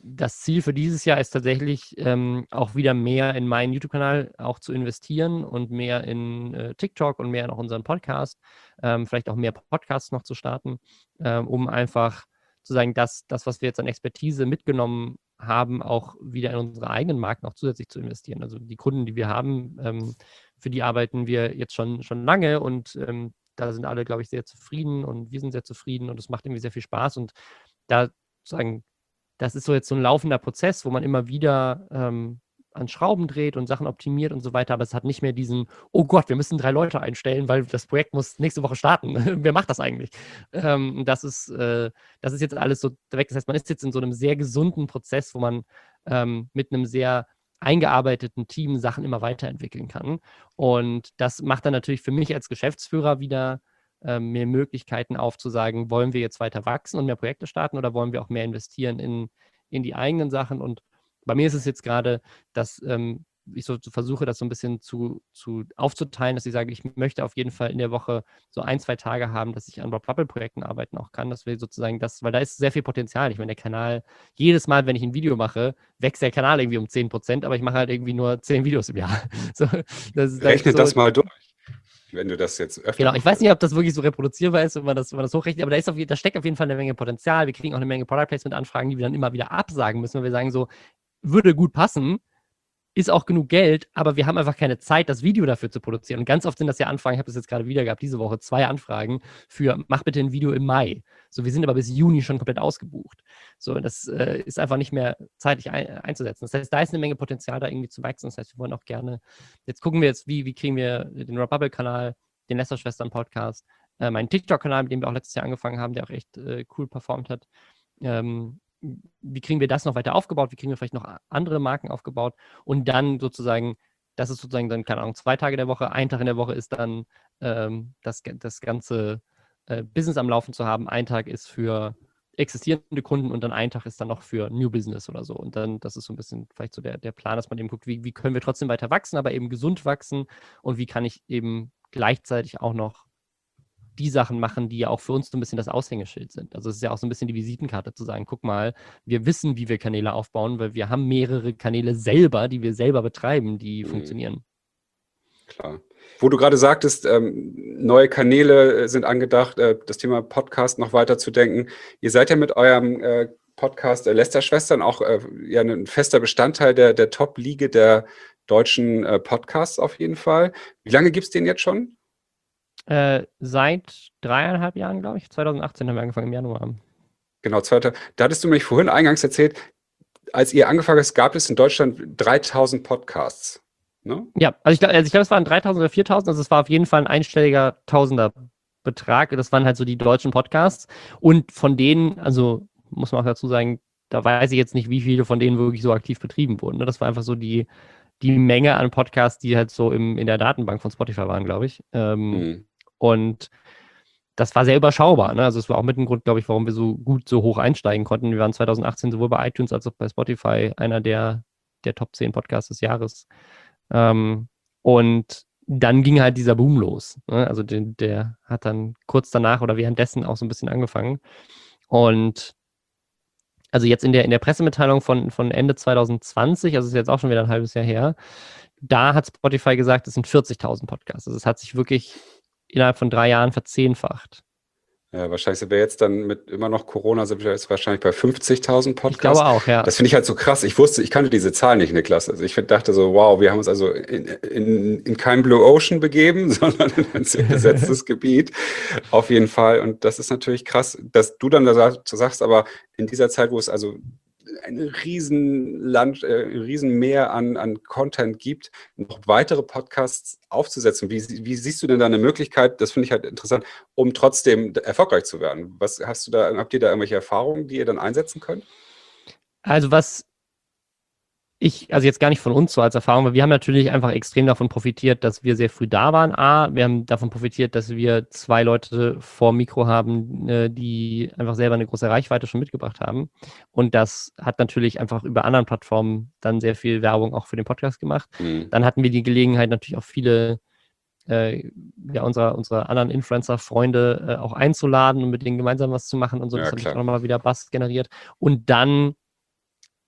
das Ziel für dieses Jahr ist tatsächlich ähm, auch wieder mehr in meinen YouTube-Kanal auch zu investieren und mehr in äh, TikTok und mehr in auch unseren Podcast, ähm, vielleicht auch mehr Podcasts noch zu starten, ähm, um einfach zu sagen, dass das, was wir jetzt an Expertise mitgenommen haben, auch wieder in unsere eigenen Marken auch zusätzlich zu investieren. Also die Kunden, die wir haben, ähm, für die arbeiten wir jetzt schon, schon lange und ähm, da sind alle, glaube ich, sehr zufrieden und wir sind sehr zufrieden und es macht irgendwie sehr viel Spaß und da sozusagen, das ist so jetzt so ein laufender Prozess, wo man immer wieder ähm, an Schrauben dreht und Sachen optimiert und so weiter, aber es hat nicht mehr diesen, oh Gott, wir müssen drei Leute einstellen, weil das Projekt muss nächste Woche starten. Wer macht das eigentlich? Ähm, das ist, äh, das ist jetzt alles so weg. Das heißt, man ist jetzt in so einem sehr gesunden Prozess, wo man ähm, mit einem sehr eingearbeiteten Team Sachen immer weiterentwickeln kann. Und das macht dann natürlich für mich als Geschäftsführer wieder ähm, mehr Möglichkeiten aufzusagen, wollen wir jetzt weiter wachsen und mehr Projekte starten oder wollen wir auch mehr investieren in, in die eigenen Sachen. Und bei mir ist es jetzt gerade, dass ähm, ich so versuche, das so ein bisschen zu, zu aufzuteilen, dass ich sage, ich möchte auf jeden Fall in der Woche so ein, zwei Tage haben, dass ich an Bubble-Projekten arbeiten auch kann, dass wir sozusagen das, weil da ist sehr viel Potenzial. Ich meine, der Kanal, jedes Mal, wenn ich ein Video mache, wächst der Kanal irgendwie um zehn Prozent, aber ich mache halt irgendwie nur zehn Videos im Jahr. So, das ist, Rechne so, das mal durch, wenn du das jetzt öfter Genau, ich weiß nicht, ob das wirklich so reproduzierbar ist, wenn man das, wenn man das hochrechnet, aber da, ist auf, da steckt auf jeden Fall eine Menge Potenzial. Wir kriegen auch eine Menge Product Placement-Anfragen, die wir dann immer wieder absagen müssen, weil wir sagen so, würde gut passen, ist auch genug Geld, aber wir haben einfach keine Zeit, das Video dafür zu produzieren. Und ganz oft sind das ja Anfragen, ich habe das jetzt gerade wieder gehabt, diese Woche, zwei Anfragen für, mach bitte ein Video im Mai. So, wir sind aber bis Juni schon komplett ausgebucht. So, das äh, ist einfach nicht mehr zeitlich ein, einzusetzen. Das heißt, da ist eine Menge Potenzial, da irgendwie zu wachsen. Das heißt, wir wollen auch gerne, jetzt gucken wir jetzt, wie, wie kriegen wir den Rob Bubble-Kanal, den Lester-Schwestern-Podcast, äh, meinen TikTok-Kanal, mit dem wir auch letztes Jahr angefangen haben, der auch echt äh, cool performt hat. Ähm, wie kriegen wir das noch weiter aufgebaut? Wie kriegen wir vielleicht noch andere Marken aufgebaut? Und dann sozusagen, das ist sozusagen dann, keine Ahnung, zwei Tage der Woche, ein Tag in der Woche ist dann ähm, das, das ganze äh, Business am Laufen zu haben. Ein Tag ist für existierende Kunden und dann ein Tag ist dann noch für New Business oder so. Und dann, das ist so ein bisschen vielleicht so der, der Plan, dass man eben guckt, wie, wie können wir trotzdem weiter wachsen, aber eben gesund wachsen und wie kann ich eben gleichzeitig auch noch die Sachen machen, die ja auch für uns so ein bisschen das Aushängeschild sind. Also es ist ja auch so ein bisschen die Visitenkarte zu sagen, guck mal, wir wissen, wie wir Kanäle aufbauen, weil wir haben mehrere Kanäle selber, die wir selber betreiben, die mhm. funktionieren. Klar. Wo du gerade sagtest, ähm, neue Kanäle sind angedacht, äh, das Thema Podcast noch weiter zu denken. Ihr seid ja mit eurem äh, Podcast äh, Lester-Schwestern auch äh, ja, ein fester Bestandteil der, der Top-Liga der deutschen äh, Podcasts auf jeden Fall. Wie lange gibt es den jetzt schon? Äh, seit dreieinhalb Jahren, glaube ich. zwanzig achtzehn haben wir angefangen im Januar. Genau, zweiter. Da hattest du mich vorhin eingangs erzählt, als ihr angefangen habt, gab es in Deutschland dreitausend Podcasts. Ne? Ja, also ich glaube, also ich glaub, es waren dreitausend oder viertausend, also es war auf jeden Fall ein einstelliger Tausender-Betrag. Das waren halt so die deutschen Podcasts. Und von denen, also muss man auch dazu sagen, da weiß ich jetzt nicht, wie viele von denen wirklich so aktiv betrieben wurden. Das war einfach so die, die Menge an Podcasts, die halt so im, in der Datenbank von Spotify waren, glaube ich. Ähm, mhm. Und das war sehr überschaubar. Ne? Also es war auch mit dem Grund, glaube ich, warum wir so gut so hoch einsteigen konnten. Wir waren zwanzig achtzehn sowohl bei iTunes als auch bei Spotify einer der, der Top zehn Podcasts des Jahres. Ähm, und dann ging halt dieser Boom los. Ne? Also den, der hat dann kurz danach oder währenddessen auch so ein bisschen angefangen. Und also jetzt in der, in der Pressemitteilung von, von Ende zwanzig zwanzig, also ist jetzt auch schon wieder ein halbes Jahr her, da hat Spotify gesagt, es sind vierzigtausend Podcasts. Also es hat sich wirklich innerhalb von drei Jahren verzehnfacht. Ja, wahrscheinlich sind wir jetzt dann mit immer noch Corona, sind wir jetzt wahrscheinlich bei fünfzigtausend Podcasts. Ich glaube auch, ja. Das finde ich halt so krass. Ich wusste, ich kannte diese Zahl nicht in der Klasse. Also ich dachte so, wow, wir haben uns also in, in, in kein Blue Ocean begeben, sondern in ein sehr besetztes Gebiet. Auf jeden Fall. Und das ist natürlich krass, dass du dann dazu sagst, aber in dieser Zeit, wo es also ein riesen Land, äh, ein riesen Meer an, an Content gibt, noch weitere Podcasts aufzusetzen. Wie, wie siehst du denn da eine Möglichkeit, das finde ich halt interessant, um trotzdem erfolgreich zu werden? Was hast du da, habt ihr da irgendwelche Erfahrungen, die ihr dann einsetzen könnt? Also was ich, also jetzt gar nicht von uns so als Erfahrung, weil wir haben natürlich einfach extrem davon profitiert, dass wir sehr früh da waren. A, wir haben davon profitiert, dass wir zwei Leute vor Mikro haben, die einfach selber eine große Reichweite schon mitgebracht haben. Und das hat natürlich einfach über anderen Plattformen dann sehr viel Werbung auch für den Podcast gemacht. Mhm. Dann hatten wir die Gelegenheit, natürlich auch viele äh, ja, unserer, unserer anderen Influencer-Freunde äh, auch einzuladen und mit denen gemeinsam was zu machen und so. Ja, das hat auch nochmal wieder Buzz generiert. Und dann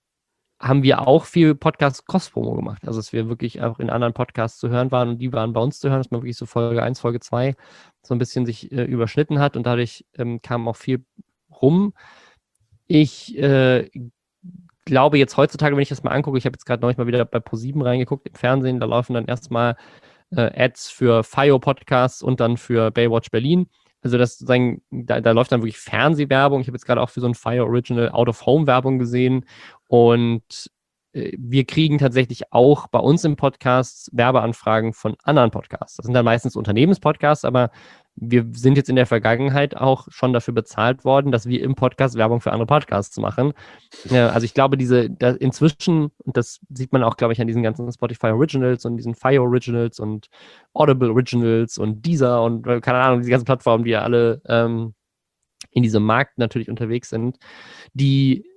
haben wir auch viel Podcast-Cross-Promo gemacht. Also, dass wir wirklich auch in anderen Podcasts zu hören waren und die waren bei uns zu hören, dass man wirklich so Folge eins, Folge zwei so ein bisschen sich äh, überschnitten hat und dadurch ähm, kam auch viel rum. Ich äh, glaube jetzt heutzutage, wenn ich das mal angucke, ich habe jetzt gerade neulich mal wieder bei ProSieben reingeguckt im Fernsehen, da laufen dann erstmal äh, Ads für Fio-Podcasts und dann für Baywatch Berlin. Also das sozusagen, da, da läuft dann wirklich Fernsehwerbung. Ich habe jetzt gerade auch für so ein Fire Original Out-of-Home-Werbung gesehen. Und äh, wir kriegen tatsächlich auch bei uns im Podcast Werbeanfragen von anderen Podcasts. Das sind dann meistens Unternehmenspodcasts, aber wir sind jetzt in der Vergangenheit auch schon dafür bezahlt worden, dass wir im Podcast Werbung für andere Podcasts machen. Äh, also ich glaube, diese da inzwischen, und das sieht man auch, glaube ich, an diesen ganzen Spotify Originals und diesen Fire Originals und Audible Originals und Deezer und äh, keine Ahnung, diese ganzen Plattformen, die ja alle ähm, in diesem Markt natürlich unterwegs sind, die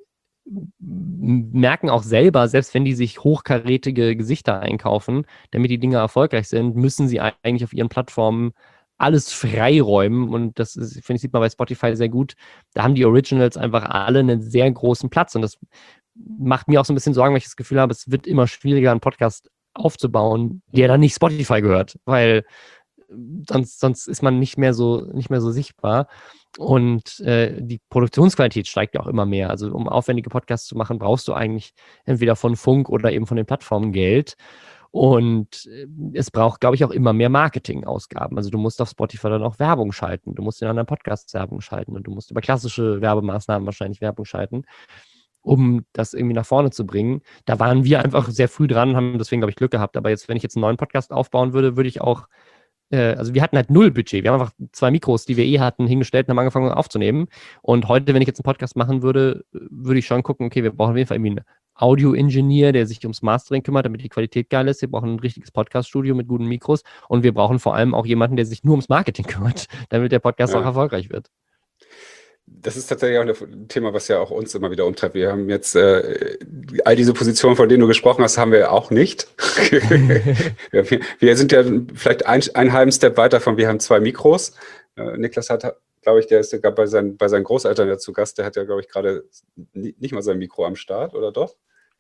merken auch selber, selbst wenn die sich hochkarätige Gesichter einkaufen, damit die Dinge erfolgreich sind, müssen sie eigentlich auf ihren Plattformen alles freiräumen und das ist, finde ich, sieht man bei Spotify sehr gut. Da haben die Originals einfach alle einen sehr großen Platz und das macht mir auch so ein bisschen Sorgen, weil ich das Gefühl habe, es wird immer schwieriger, einen Podcast aufzubauen, der dann nicht Spotify gehört, weil sonst, sonst ist man nicht mehr so, nicht mehr so sichtbar. Und äh, die Produktionsqualität steigt ja auch immer mehr. Also um aufwendige Podcasts zu machen, brauchst du eigentlich entweder von Funk oder eben von den Plattformen Geld. Und äh, es braucht, glaube ich, auch immer mehr Marketingausgaben. Also du musst auf Spotify dann auch Werbung schalten. Du musst in anderen Podcasts Werbung schalten und du musst über klassische Werbemaßnahmen wahrscheinlich Werbung schalten, um das irgendwie nach vorne zu bringen. Da waren wir einfach sehr früh dran, haben deswegen, glaube ich, Glück gehabt. Aber jetzt, wenn ich jetzt einen neuen Podcast aufbauen würde, würde ich auch also wir hatten halt null Budget. Wir haben einfach zwei Mikros, die wir eh hatten, hingestellt und haben angefangen aufzunehmen. Und heute, wenn ich jetzt einen Podcast machen würde, würde ich schon gucken, okay, wir brauchen auf jeden Fall irgendwie einen Audio-Ingenieur, der sich ums Mastering kümmert, damit die Qualität geil ist. Wir brauchen ein richtiges Podcast-Studio mit guten Mikros. Und wir brauchen vor allem auch jemanden, der sich nur ums Marketing kümmert, damit der Podcast ja. auch erfolgreich wird. Das ist tatsächlich auch ein Thema, was ja auch uns immer wieder umtreibt. Wir haben jetzt äh, all diese Positionen, von denen du gesprochen hast, haben wir auch nicht. wir, wir sind ja vielleicht ein, einen halben Step weiter von, wir haben zwei Mikros. Äh, Niklas hat, glaube ich, der ist sogar bei seinen, bei seinen Großeltern ja zu Gast, der hat ja, glaube ich, gerade nicht mal sein Mikro am Start, oder doch?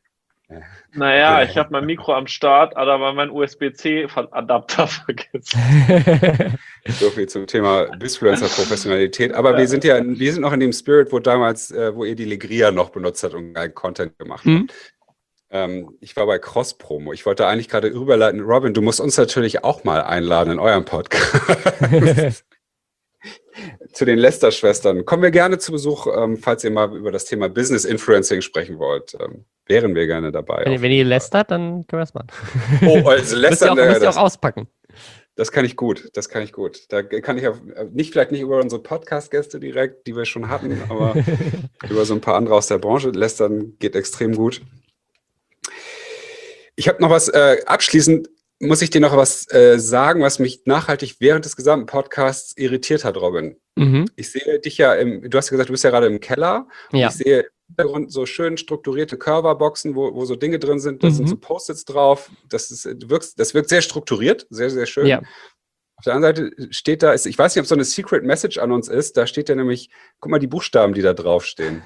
Naja, ich habe mein Mikro am Start, aber mein U S B C-Adapter vergessen. So viel zum Thema Bizfluencer-Professionalität. Aber ja. wir sind ja, wir sind noch in dem Spirit, wo damals, äh, wo ihr die Legria noch benutzt habt und einen Content gemacht habt. Mhm. Ähm, ich war bei Cross-Promo. Ich wollte eigentlich gerade rüberleiten, Robin, du musst uns natürlich auch mal einladen in eurem Podcast. Zu den Lester-Schwestern. Kommen wir gerne zu Besuch, ähm, falls ihr mal über das Thema Business Influencing sprechen wollt. Ähm, wären wir gerne dabei. Wenn, wenn ihr lästert, dann können wir es machen. Oh, also lästern. Müsst ihr auch, müsst ihr auch auspacken. Das kann ich gut, das kann ich gut. Da kann ich auf, nicht vielleicht nicht über unsere Podcast-Gäste direkt, die wir schon hatten, aber über so ein paar andere aus der Branche. Lästern geht extrem gut. Ich habe noch was äh, abschließend. Muss ich dir noch was äh, sagen, was mich nachhaltig während des gesamten Podcasts irritiert hat, Robin? Mhm. Ich sehe dich ja, im, du hast ja gesagt, du bist ja gerade im Keller. Ja. Ich sehe im Hintergrund so schön strukturierte Coverboxen, wo, wo so Dinge drin sind, da mhm. sind so Post-its drauf. Das, ist, du wirkst, das wirkt sehr strukturiert, sehr, sehr schön. Ja. Auf der anderen Seite steht da, ich weiß nicht, ob es so eine Secret Message an uns ist, da steht ja nämlich, guck mal die Buchstaben, die da draufstehen.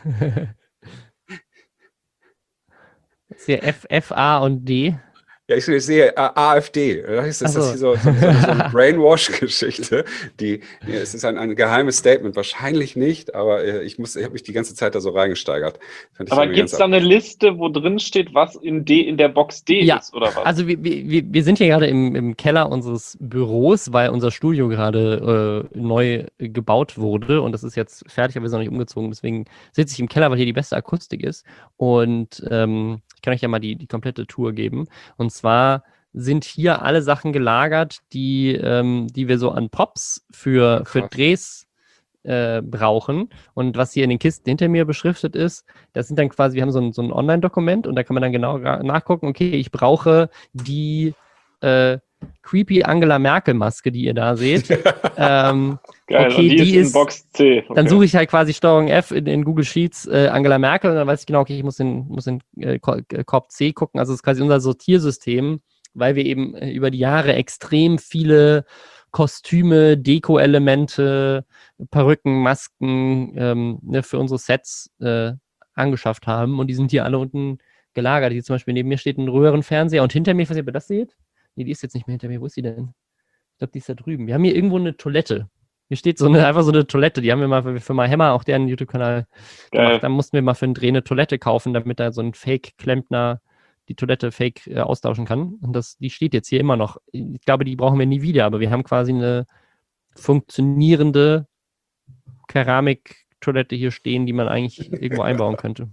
Das ist hier F, F, A und D. Ja, ich, ich sehe äh, AfD. Das ist, so. das hier so, so, so, so eine Brainwash-Geschichte. Die, ja, es ist ein, ein geheimes Statement. Wahrscheinlich nicht, aber äh, ich, ich habe mich die ganze Zeit da so reingesteigert. Aber gibt es da eine Liste, wo drin steht, was in, D, in der Box D ja, ist, oder was? Also wir, wir, wir sind hier gerade im, im Keller unseres Büros, weil unser Studio gerade äh, neu gebaut wurde und das ist jetzt fertig, aber wir sind noch nicht umgezogen. Deswegen sitze ich im Keller, weil hier die beste Akustik ist. Und ähm, ich kann euch ja mal die, die komplette Tour geben. Und zwar sind hier alle Sachen gelagert, die, ähm, die wir so an Props für, für Drehs äh, brauchen. Und was hier in den Kisten hinter mir beschriftet ist, das sind dann quasi, wir haben so ein, so ein Online-Dokument und da kann man dann genau nachgucken, okay, ich brauche die äh, creepy Angela Merkel-Maske, die ihr da seht. ähm, Geil, okay, und die, die ist in Box C. Okay. Dann suche ich halt quasi Steuerung F in, in Google Sheets äh, Angela Merkel und dann weiß ich genau, okay, ich muss in, muss in äh, Korb C gucken. Also das ist quasi unser Sortiersystem, weil wir eben äh, über die Jahre extrem viele Kostüme, Deko-Elemente, Perücken, Masken ähm, ne, für unsere Sets äh, angeschafft haben und die sind hier alle unten gelagert. Hier zum Beispiel neben mir steht ein Röhrenfernseher und hinter mir, ich weiß nicht, ob ihr das seht. Nee, die ist jetzt nicht mehr hinter mir. Wo ist die denn? Ich glaube, die ist da drüben. Wir haben hier irgendwo eine Toilette. Hier steht so eine, einfach so eine Toilette. Die haben wir mal für, für My Hammer, auch deren YouTube-Kanal gemacht. Da mussten wir mal für einen Dreh eine Toilette kaufen, damit da so ein Fake-Klempner die Toilette fake äh, austauschen kann. Und das, die steht jetzt hier immer noch. Ich glaube, die brauchen wir nie wieder, aber wir haben quasi eine funktionierende Keramiktoilette hier stehen, die man eigentlich irgendwo einbauen könnte.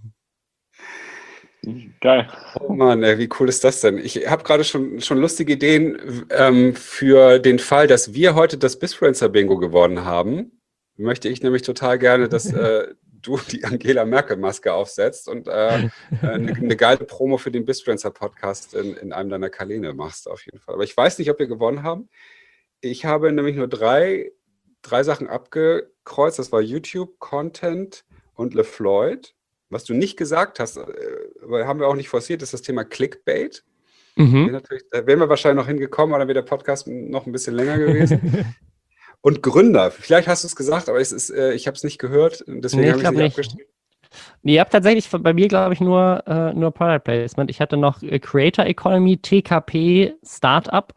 Geil. Oh Mann, ey, wie cool ist das denn? Ich habe gerade schon, schon lustige Ideen ähm, für den Fall, dass wir heute das Bisfluencer-Bingo gewonnen haben. Möchte ich nämlich total gerne, dass äh, du die Angela Merkel-Maske aufsetzt und äh, eine, eine geile Promo für den Bisfluencer-Podcast in, in einem deiner Kanäle machst, auf jeden Fall. Aber ich weiß nicht, ob wir gewonnen haben. Ich habe nämlich nur drei, drei Sachen abgekreuzt. Das war YouTube, Content und LeFloid. Was du nicht gesagt hast, äh, haben wir auch nicht forciert, ist das Thema Clickbait. Mhm. Natürlich, da wären wir wahrscheinlich noch hingekommen, aber dann wäre der Podcast noch ein bisschen länger gewesen. Und Gründer, vielleicht hast du es gesagt, aber es ist, äh, ich habe es nicht gehört, deswegen Nee, habe ich ich es glaub nicht nicht. abgeschrieben. Nee, ihr habt tatsächlich von- bei mir, glaube ich, nur, äh, nur Product Placement. Ich hatte noch äh, Creator Economy, T K P, Startup.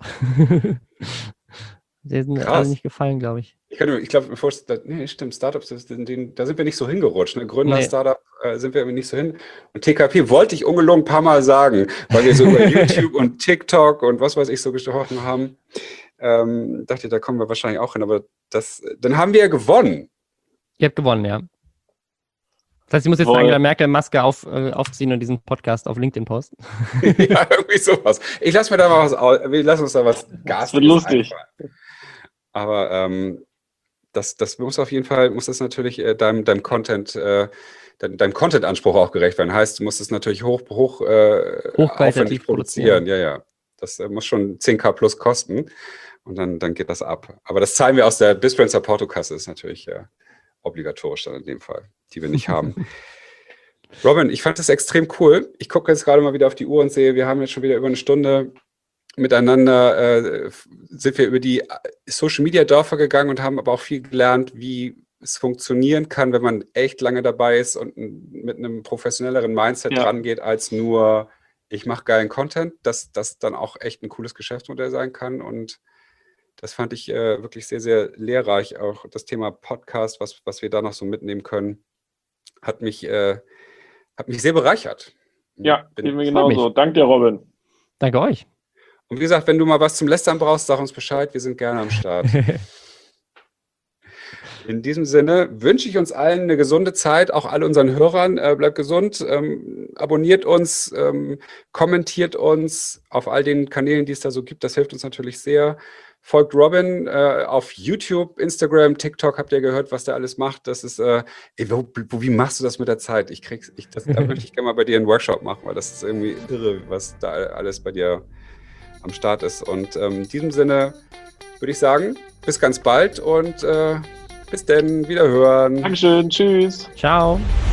Die sind Krass. alle nicht gefallen, glaube ich. Ich, könnte, ich glaube, bevor es, da, nee, stimmt, Startups, das, den, den, da sind wir nicht so hingerutscht. Ne? Gründer, Nee. Startup äh, sind wir irgendwie nicht so hin. Und T K P wollte ich ungelogen ein paar Mal sagen, weil wir so über YouTube und TikTok und was weiß ich so gesprochen haben. Ähm, dachte, da kommen wir wahrscheinlich auch hin, aber das, dann haben wir ja gewonnen. Ihr habt gewonnen, ja. Das heißt, ich muss jetzt Voll. Angela Merkel Maske auf, äh, aufziehen und diesen Podcast auf LinkedIn posten. Ja, irgendwie sowas. Ich lasse mir da mal was aus. Wir lassen uns da was Gas. wird lustig. Aber ähm, das, das muss auf jeden Fall, muss das natürlich äh, deinem, deinem Content, äh, dein, deinem Content-Anspruch auch gerecht werden. Heißt, du musst es natürlich hoch, hoch äh, Hochqualitativ aufwendig produzieren. Ja, ja. Das äh, muss schon zehn K plus kosten. Und dann, dann geht das ab. Aber das zahlen wir aus der Bisfluencer Portokasse, ist natürlich äh, obligatorisch dann in dem Fall, die wir nicht haben. Robin, ich fand das extrem cool. Ich gucke jetzt gerade mal wieder auf die Uhr und sehe, wir haben jetzt schon wieder über eine Stunde miteinander, äh, sind wir über die Social-Media-Dörfer gegangen und haben aber auch viel gelernt, wie es funktionieren kann, wenn man echt lange dabei ist und n- mit einem professionelleren Mindset Ja. dran geht, als nur, ich mache geilen Content, dass das dann auch echt ein cooles Geschäftsmodell sein kann. Und das fand ich äh, wirklich sehr, sehr lehrreich. Auch das Thema Podcast, was, was wir da noch so mitnehmen können, hat mich, äh, hat mich sehr bereichert. Ja, Bin- geht mir Freut mich. genauso. Danke dir, Robin. Danke euch. Und wie gesagt, wenn du mal was zum Lästern brauchst, sag uns Bescheid, wir sind gerne am Start. In diesem Sinne wünsche ich uns allen eine gesunde Zeit, auch all unseren Hörern. Äh, bleibt gesund, ähm, abonniert uns, ähm, kommentiert uns auf all den Kanälen, die es da so gibt. Das hilft uns natürlich sehr. Folgt Robin äh, auf YouTube, Instagram, TikTok. Habt ihr gehört, was der alles macht? Das ist, äh, ey, wo, wo, wie machst du das mit der Zeit? Ich krieg's, ich, das, da würde ich gerne mal bei dir einen Workshop machen, weil das ist irgendwie irre, was da alles bei dir am Start ist. Und ähm, in diesem Sinne würde ich sagen, bis ganz bald und äh, bis denn, wiederhören. Dankeschön. Tschüss. Ciao.